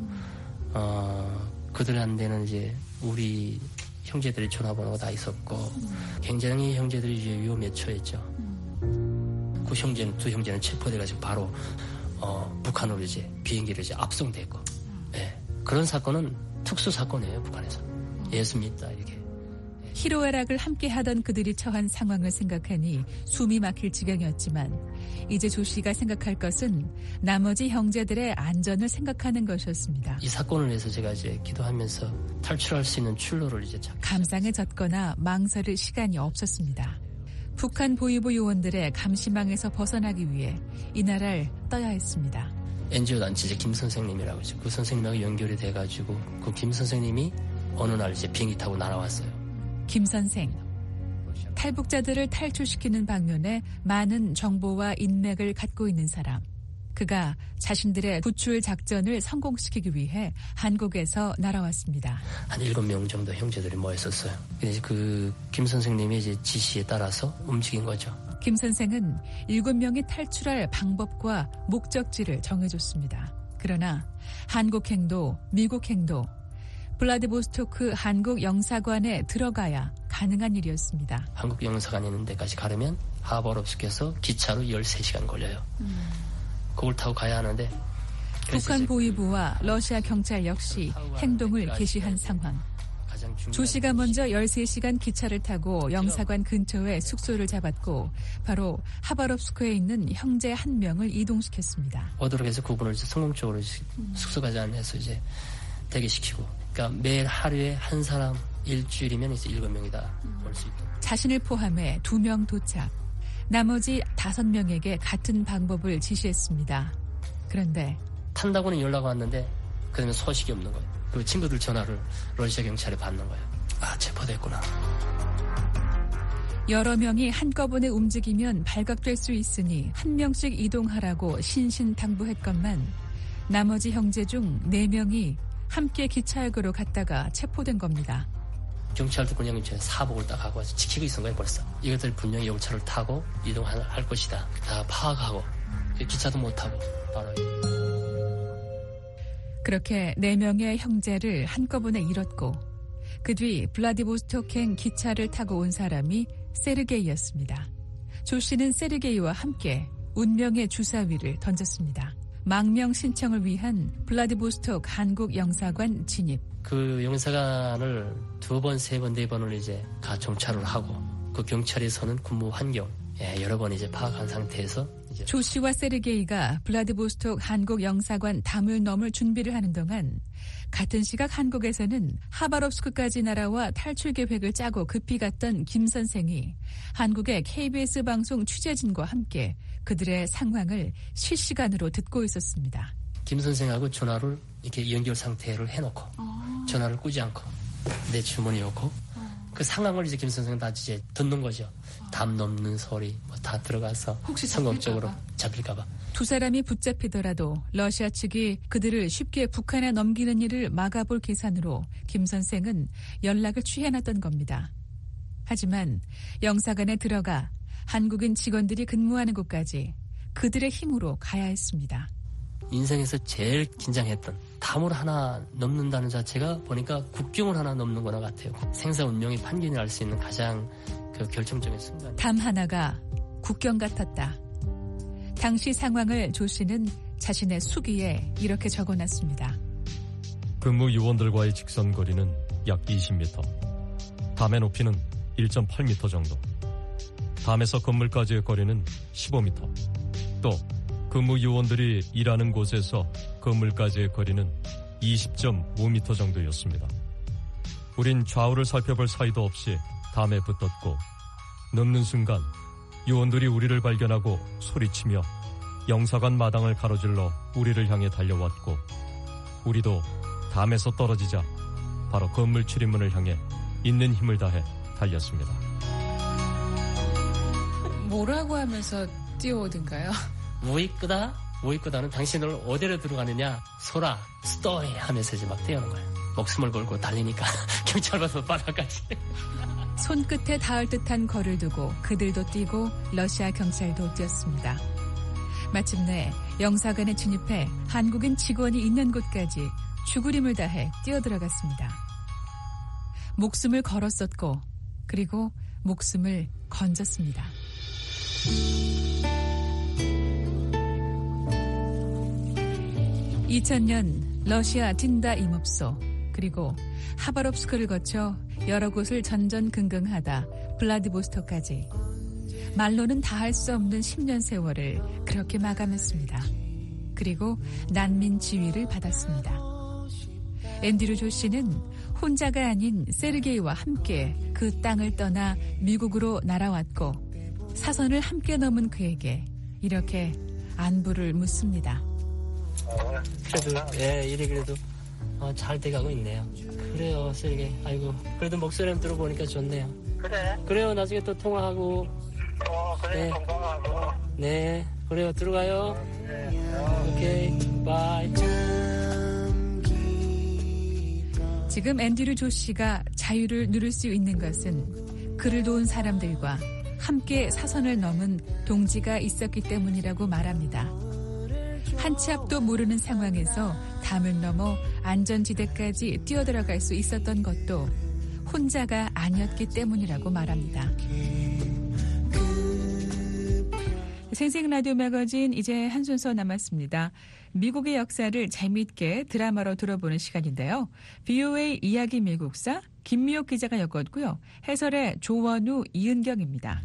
그들한테는 이제 우리 형제들의 전화번호가 다 있었고 굉장히 형제들이 이제 위험에 처했죠. 그 형제는 두 형제는 체포돼가지고 바로 북한으로 이제 비행기를 이제 압송됐고, 예. 그런 사건은 특수 사건이에요 북한에서. 예수 믿다 이렇게. 희로애락을 함께하던 그들이 처한 상황을 생각하니 숨이 막힐 지경이었지만 이제 조 씨가 생각할 것은 나머지 형제들의 안전을 생각하는 것이었습니다. 이 사건을 위해서 제가 이제 기도하면서 탈출할 수 있는 출로를 이제 찾기 감상에 젖거나 망설일 시간이 없었습니다. 북한 보위부 요원들의 감시망에서 벗어나기 위해 이 나라를 떠야 했습니다. NGO 단체 이제 김 선생님이라고 있죠. 그 선생님하고 연결이 돼가지고 그 김 선생님이 어느 날 이제 비행기 타고 날아왔어요. 김 선생, 탈북자들을 탈출시키는 방면에 많은 정보와 인맥을 갖고 있는 사람. 그가 자신들의 구출 작전을 성공시키기 위해 한국에서 날아왔습니다. 한 7명 정도 형제들이 모였었어요. 그래서 그 김 선생님이 이제 지시에 따라서 움직인 거죠. 김 선생은 7명이 탈출할 방법과 목적지를 정해줬습니다. 그러나 한국행도, 미국행도, 블라디보스토크 한국 영사관에 들어가야 가능한 일이었습니다. 한국 영사관 있는 데까지 가려면 하버롭스크에서 기차로 13시간 걸려요. 그걸 타고 가야 하는데 북한 보위부와 러시아 경찰 역시 행동을 개시한 상황. 조 씨가 먼저 13시간 기차를 타고 영사관 근처에 숙소를 잡았고 바로 하바롭스크에 있는 형제 한 명을 이동시켰습니다. 오도록 해서 그분을 성공적으로 숙소까지 안내해서 이제 대기시키고, 그러니까 매일 하루에 한 사람 일주일이면 이제 7명이다 올 수 있도록. 자신을 포함해 2명 도착. 나머지 5명에게 같은 방법을 지시했습니다. 그런데 탄다고는 연락 왔는데 그다음에 소식이 없는 거예요. 그 친구들 전화를 러시아 경찰에 받는 거예요. 아, 체포됐구나. 여러 명이 한꺼번에 움직이면 발각될 수 있으니 한 명씩 이동하라고 신신당부했건만 나머지 형제 중 4명이 함께 기차역으로 갔다가 체포된 겁니다. 경찰도 그냥 이제 사복을 딱 하고 지키고 있은 거예요 벌써. 이것들이 분명히 영차를 타고 이동할 것이다. 다 파악하고 기차도 못 타고 바로. 그렇게 4명의 형제를 한꺼번에 잃었고 그 뒤 블라디보스토크행 기차를 타고 온 사람이 세르게이였습니다. 조 씨는 세르게이와 함께 운명의 주사위를 던졌습니다. 망명 신청을 위한 블라디보스토크 한국 영사관 진입. 그 영사관을 2번, 3번, 4번을 이제 정찰을 하고 그 경찰에서는 근무 환경 여러 번 이제 파악한 상태에서 이제 조 씨와 세르게이가 블라디보스토크 한국 영사관 담을 넘을 준비를 하는 동안 같은 시각 한국에서는 하바롭스크까지 날아와 탈출 계획을 짜고 급히 갔던 김 선생이 한국의 KBS 방송 취재진과 함께 그들의 상황을 실시간으로 듣고 있었습니다. 김 선생하고 전화를 이렇게 연결 상태를 해놓고 전화를 끄지 않고 내 주머니에 넣고 그 상황을 이제 김 선생은 다 이제 듣는 거죠. 담 넘는 소리 뭐 다 들어가서 혹시 성공적으로 잡힐까봐. 두 사람이 붙잡히더라도 러시아 측이 그들을 쉽게 북한에 넘기는 일을 막아볼 계산으로 김 선생은 연락을 취해놨던 겁니다. 하지만 영사관에 들어가 한국인 직원들이 근무하는 곳까지 그들의 힘으로 가야 했습니다. 인생에서 제일 긴장했던 담을 하나 넘는다는 자체가 보니까 국경을 하나 넘는 거나 같아요. 생사 운명의 판결이 날 수 있는 가장 그 결정적인 순간. 담 하나가 국경 같았다. 당시 상황을 조 씨는 자신의 수기에 이렇게 적어놨습니다. 근무 요원들과의 직선 거리는 약 20m. 담의 높이는 1.8m 정도. 담에서 건물까지의 거리는 15m. 또 근무 요원들이 일하는 곳에서 건물까지의 거리는 20.5m 정도였습니다. 우린 좌우를 살펴볼 사이도 없이 담에 붙었고 넘는 순간 요원들이 우리를 발견하고 소리치며 영사관 마당을 가로질러 우리를 향해 달려왔고 우리도 담에서 떨어지자 바로 건물 출입문을 향해 있는 힘을 다해 달렸습니다. 뭐라고 하면서 뛰어오던가요? 무익끄다는 당신을 어디로 들어가느냐 소라 스토이 하면서 이제 막 뛰어오는 거예요. 목숨을 걸고 달리니까 경찰서서 바닥까지. 손끝에 닿을 듯한 거를 두고 그들도 뛰고 러시아 경찰도 뛰었습니다. 마침내 영사관에 진입해 한국인 직원이 있는 곳까지 죽으림을 다해 뛰어들어갔습니다. 목숨을 걸었었고 그리고 목숨을 건졌습니다. 2000년 러시아 진다 임업소 그리고 하바롭스크를 거쳐 여러 곳을 전전긍긍하다 블라디보스토크까지 말로는 다 할 수 없는 10년 세월을 그렇게 마감했습니다. 그리고 난민 지위를 받았습니다. 앤드류 조 씨는 혼자가 아닌 세르게이와 함께 그 땅을 떠나 미국으로 날아왔고 사선을 함께 넘은 그에게 이렇게 안부를 묻습니다. 그래도 일이 그래도 잘 돼가고 있네요. 그래요, 세르게이. 아이고, 그래도 목소리 들어보니까 좋네요. 그래요, 나중에 또 통화하고. 그래, 건강하고. 네, 그래요, 들어가요. 오케이, 바이. 지금 앤드류 조 씨가 자유를 누릴 수 있는 것은 그를 도운 사람들과 함께 사선을 넘은 동지가 있었기 때문이라고 말합니다. 한 치 앞도 모르는 상황에서 담을 넘어 안전지대까지 뛰어들어갈 수 있었던 것도 혼자가 아니었기 때문이라고 말합니다. 생생 라디오 매거진 이제 한 순서 남았습니다. 미국의 역사를 재미있게 드라마로 들어보는 시간인데요. VOA 이야기 미국사 김미옥 기자가 엮었고요. 해설의 조원우, 이은경입니다.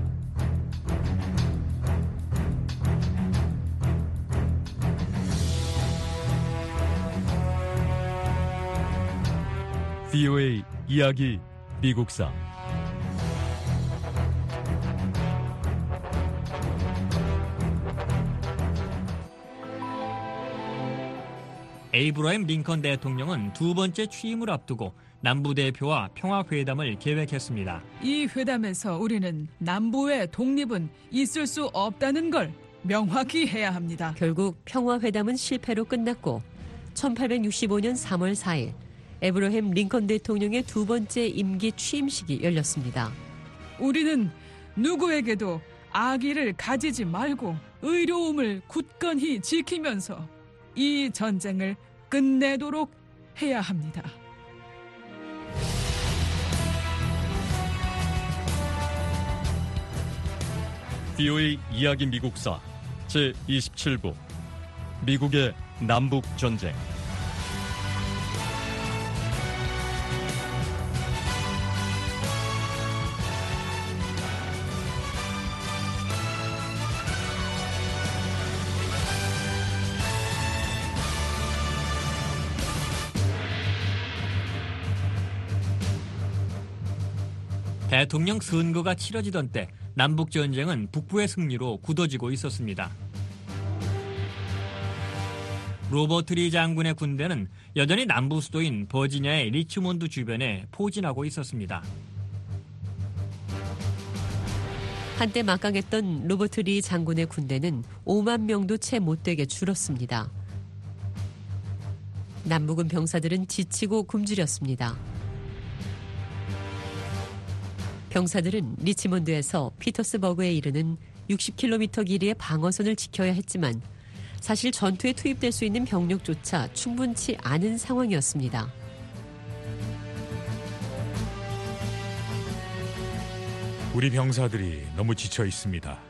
VOA 이야기 미국사 에이브러햄 링컨 대통령은 두 번째 취임을 앞두고 남부 대표와 평화회담을 계획했습니다. 이 회담에서 우리는 남부의 독립은 있을 수 없다는 걸 명확히 해야 합니다. 결국 평화회담은 실패로 끝났고 1865년 3월 4일 에이브러햄 링컨 대통령의 두 번째 임기 취임식이 열렸습니다. 우리는 누구에게도 악의를 가지지 말고 의로움을 굳건히 지키면서 이 전쟁을 끝내도록 해야 합니다. VOA 이야기 미국사 제27부 미국의 남북전쟁. 대통령 선거가 치러지던 때 남북전쟁은 북부의 승리로 굳어지고 있었습니다. 로버트 리 장군의 군대는 여전히 남부 수도인 버지니아의 리치몬드 주변에 포진하고 있었습니다. 한때 막강했던 로버트 리 장군의 군대는 5만 명도 채 못되게 줄었습니다. 남부군 병사들은 지치고 굶주렸습니다. 병사들은 리치몬드에서 피터스버그에 이르는 60km 길이의 방어선을 지켜야 했지만 사실 전투에 투입될 수 있는 병력조차 충분치 않은 상황이었습니다. 우리 병사들이 너무 지쳐 있습니다.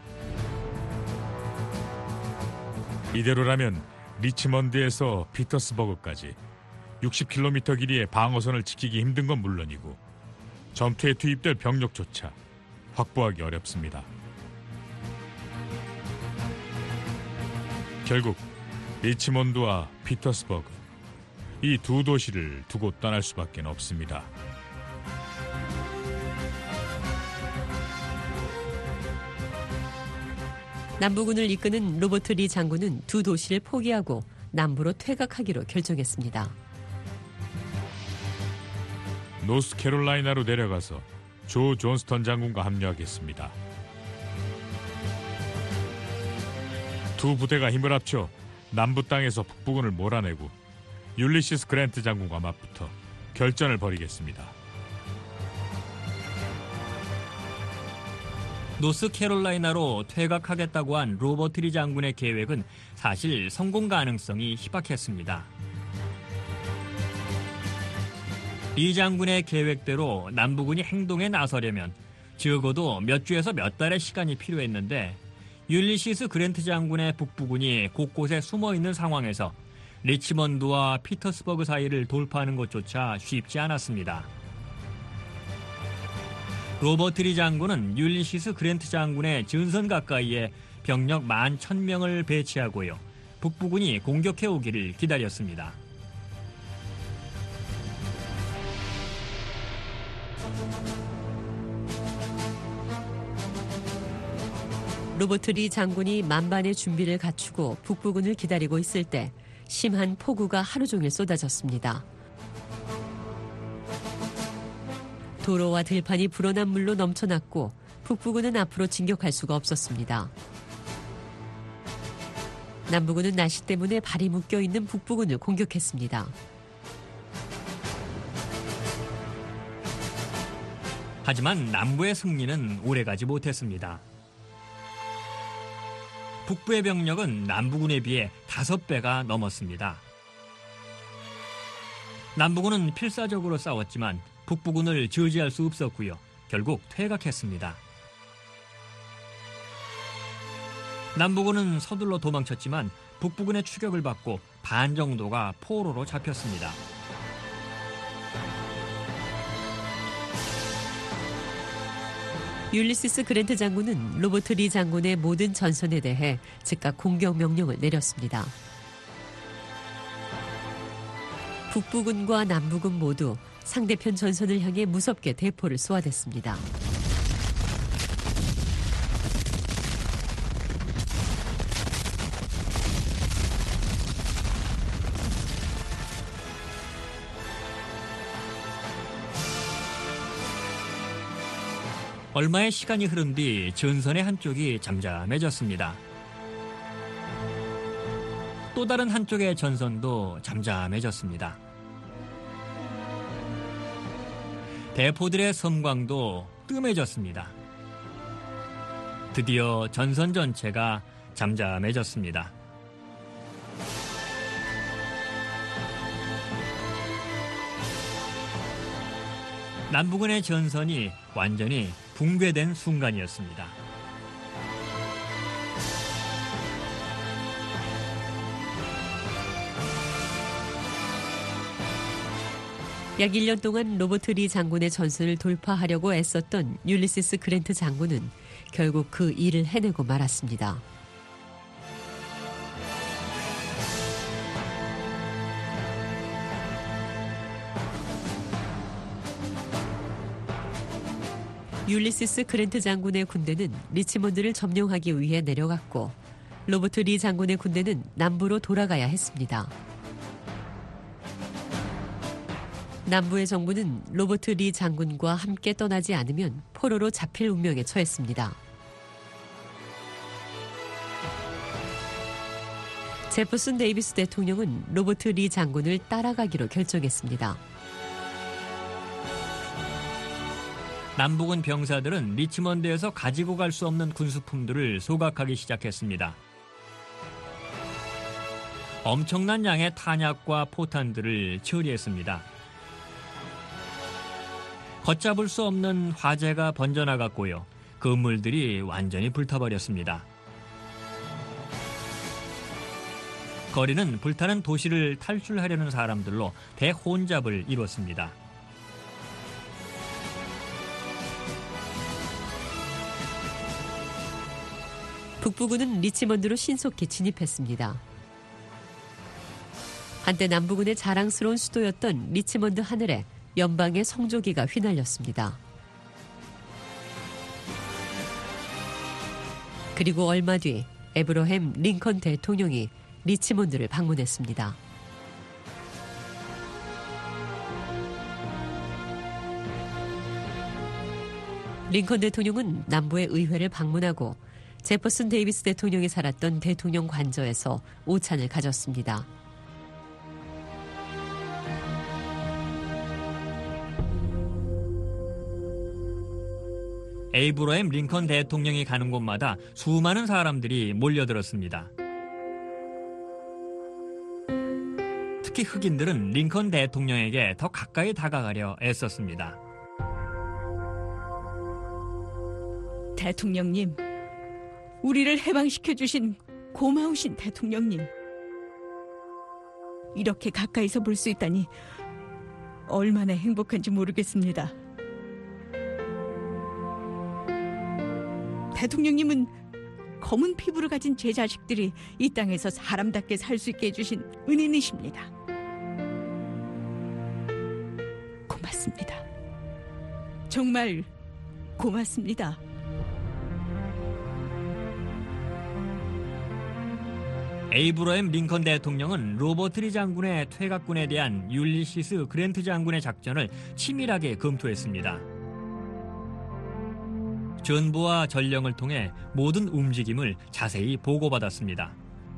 이대로라면 리치먼드에서 피터스버그까지 60km 길이의 방어선을 지키기 힘든 건 물론이고 전투에 투입될 병력조차 확보하기 어렵습니다. 결국 리치몬드와 피터스버그 이 두 도시를 두고 떠날 수밖에 없습니다. 남부군을 이끄는 로버트 리 장군은 두 도시를 포기하고 남부로 퇴각하기로 결정했습니다. 노스캐롤라이나로 내려가서 조 존스턴 장군과 합류하겠습니다. 두 부대가 힘을 합쳐 남부 땅에서 북부군을 몰아내고 율리시스 그랜트 장군과 맞붙어 결전을 벌이겠습니다. 노스캐롤라이나로 퇴각하겠다고 한 로버트 리 장군의 계획은 사실 성공 가능성이 희박했습니다. 리 장군의 계획대로 남부군이 행동에 나서려면 적어도 몇 주에서 몇 달의 시간이 필요했는데 율리시스 그랜트 장군의 북부군이 곳곳에 숨어있는 상황에서 리치먼드와 피터스버그 사이를 돌파하는 것조차 쉽지 않았습니다. 로버트 리 장군은 율리시스 그랜트 장군의 전선 가까이에 병력 11,000명을 배치하고요. 북부군이 공격해오기를 기다렸습니다. 로버트 리 장군이 만반의 준비를 갖추고 북부군을 기다리고 있을 때 심한 폭우가 하루 종일 쏟아졌습니다. 도로와 들판이 불어난 물로 넘쳐났고 북부군은 앞으로 진격할 수가 없었습니다. 남부군은 날씨 때문에 발이 묶여있는 북부군을 공격했습니다. 하지만 남부의 승리는 오래가지 못했습니다. 북부의 병력은 남부군에 비해 5배가 넘었습니다. 남부군은 필사적으로 싸웠지만 북부군을 저지할 수 없었고요. 결국 퇴각했습니다. 남부군은 서둘러 도망쳤지만 북부군의 추격을 받고 반 정도가 포로로 잡혔습니다. 율리시스 그랜트 장군은 로버트 리 장군의 모든 전선에 대해 즉각 공격 명령을 내렸습니다. 북부군과 남부군 모두 상대편 전선을 향해 무섭게 대포를 쏘아댔습니다. 얼마의 시간이 흐른 뒤 전선의 한쪽이 잠잠해졌습니다. 또 다른 한쪽의 전선도 잠잠해졌습니다. 대포들의 섬광도 뜸해졌습니다. 드디어 전선 전체가 잠잠해졌습니다. 남부군의 전선이 완전히 붕괴된 순간이었습니다. 약 1년 동안 로버트 리 장군의 전선을 돌파하려고 애썼던 율리시스 그랜트 장군은 결국 그 일을 해내고 말았습니다. 율리시스 그랜트 장군의 군대는 리치몬드를 점령하기 위해 내려갔고 로버트 리 장군의 군대는 남부로 돌아가야 했습니다. 남부의 정부는 로버트 리 장군과 함께 떠나지 않으면 포로로 잡힐 운명에 처했습니다. 제퍼슨 데이비스 대통령은 로버트 리 장군을 따라가기로 결정했습니다. 남부군 병사들은 리치먼드에서 가지고 갈 수 없는 군수품들을 소각하기 시작했습니다. 엄청난 양의 탄약과 포탄들을 처리했습니다. 걷잡을 수 없는 화재가 번져나갔고요. 건물들이 완전히 불타버렸습니다. 거리는 불타는 도시를 탈출하려는 사람들로 대혼잡을 이뤘습니다. 북부군은 리치먼드로 신속히 진입했습니다. 한때 남부군의 자랑스러운 수도였던 리치먼드 하늘에 연방의 성조기가 휘날렸습니다. 그리고 얼마 뒤 에브러햄 링컨 대통령이 리치몬드를 방문했습니다. 링컨 대통령은 남부의 의회를 방문하고 제퍼슨 데이비스 대통령이 살았던 대통령 관저에서 오찬을 가졌습니다. 에이브러햄 링컨 대통령이 가는 곳마다 수많은 사람들이 몰려들었습니다. 특히 흑인들은 링컨 대통령에게 더 가까이 다가가려 애썼습니다. 대통령님, 우리를 해방시켜주신 고마우신 대통령님. 이렇게 가까이서 볼 수 있다니 얼마나 행복한지 모르겠습니다. 대통령님은 검은 피부를 가진 제 자식들이 이 땅에서 사람답게 살 수 있게 해주신 은인이십니다. 고맙습니다. 정말 고맙습니다. 에이브러햄 링컨 대통령은 로버트 리 장군의 퇴각군에 대한 율리시스 그랜트 장군의 작전을 치밀하게 검토했습니다. 전부와 전령을 통해 모든 움직임을 자세히 보고받았습니다.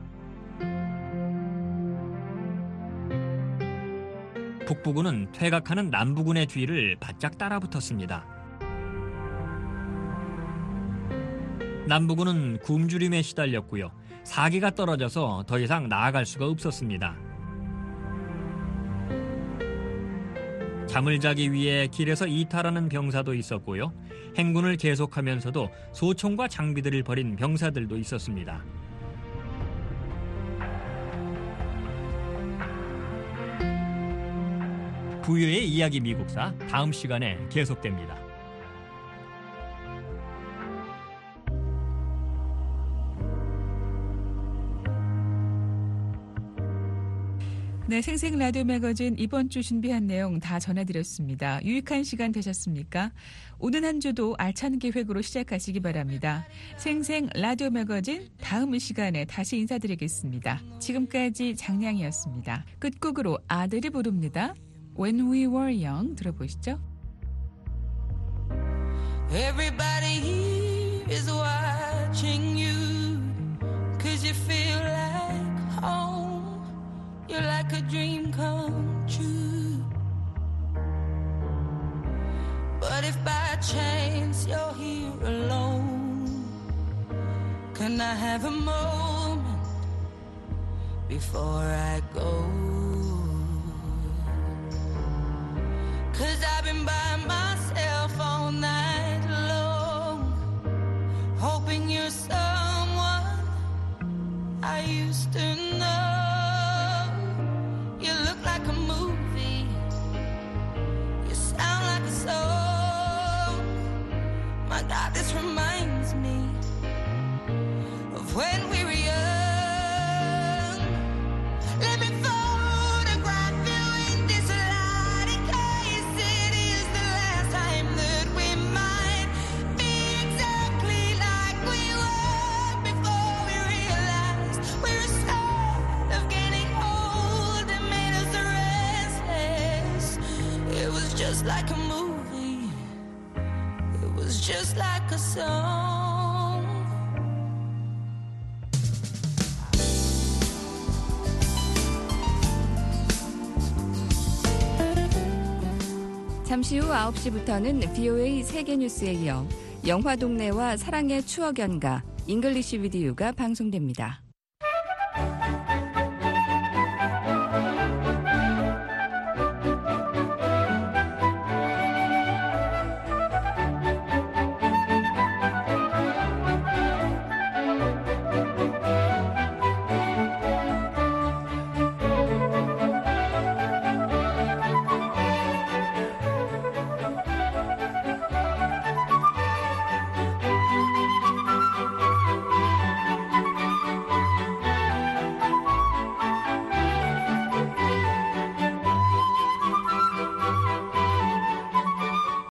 북부군은 퇴각하는 남부군의 뒤를 바짝 따라붙었습니다. 남부군은 굶주림에 시달렸고요. 사기가 떨어져서 더 이상 나아갈 수가 없었습니다. 잠을 자기 위해 길에서 이탈하는 병사도 있었고요. 행군을 계속하면서도 소총과 장비들을 버린 병사들도 있었습니다. 부유의 이야기 미국사 다음 시간에 계속됩니다. 네, 생생 라디오 매거진 이번 주 준비한 내용 다 전해드렸습니다. 유익한 시간 되셨습니까? 오는 한 주도 알찬 계획으로 시작하시기 바랍니다. 생생 라디오 매거진 다음 시간에 다시 인사드리겠습니다. 지금까지 장량이었습니다. 끝곡으로 아들이 부릅니다. When We Were Young 들어보시죠. Everybody here is watching you, 'cause you feel like home. You're like a dream come true. But if by chance you're here alone, can I have a moment before I go? 'Cause I've been by myself all night long, hoping you're someone I used to know. You look like a movie, you sound like a song. My God, this reminds me of when we were young. Let me photograph you in this light, in case it is the last time that we might be exactly like we were before we realized we're scared of getting old. It made us restless. It was just like a movie, it was just like a song. 잠시 후 9시부터는 VOA 세계뉴스에 이어 영화동네와 사랑의 추억 연가 잉글리시 위디유가 방송됩니다.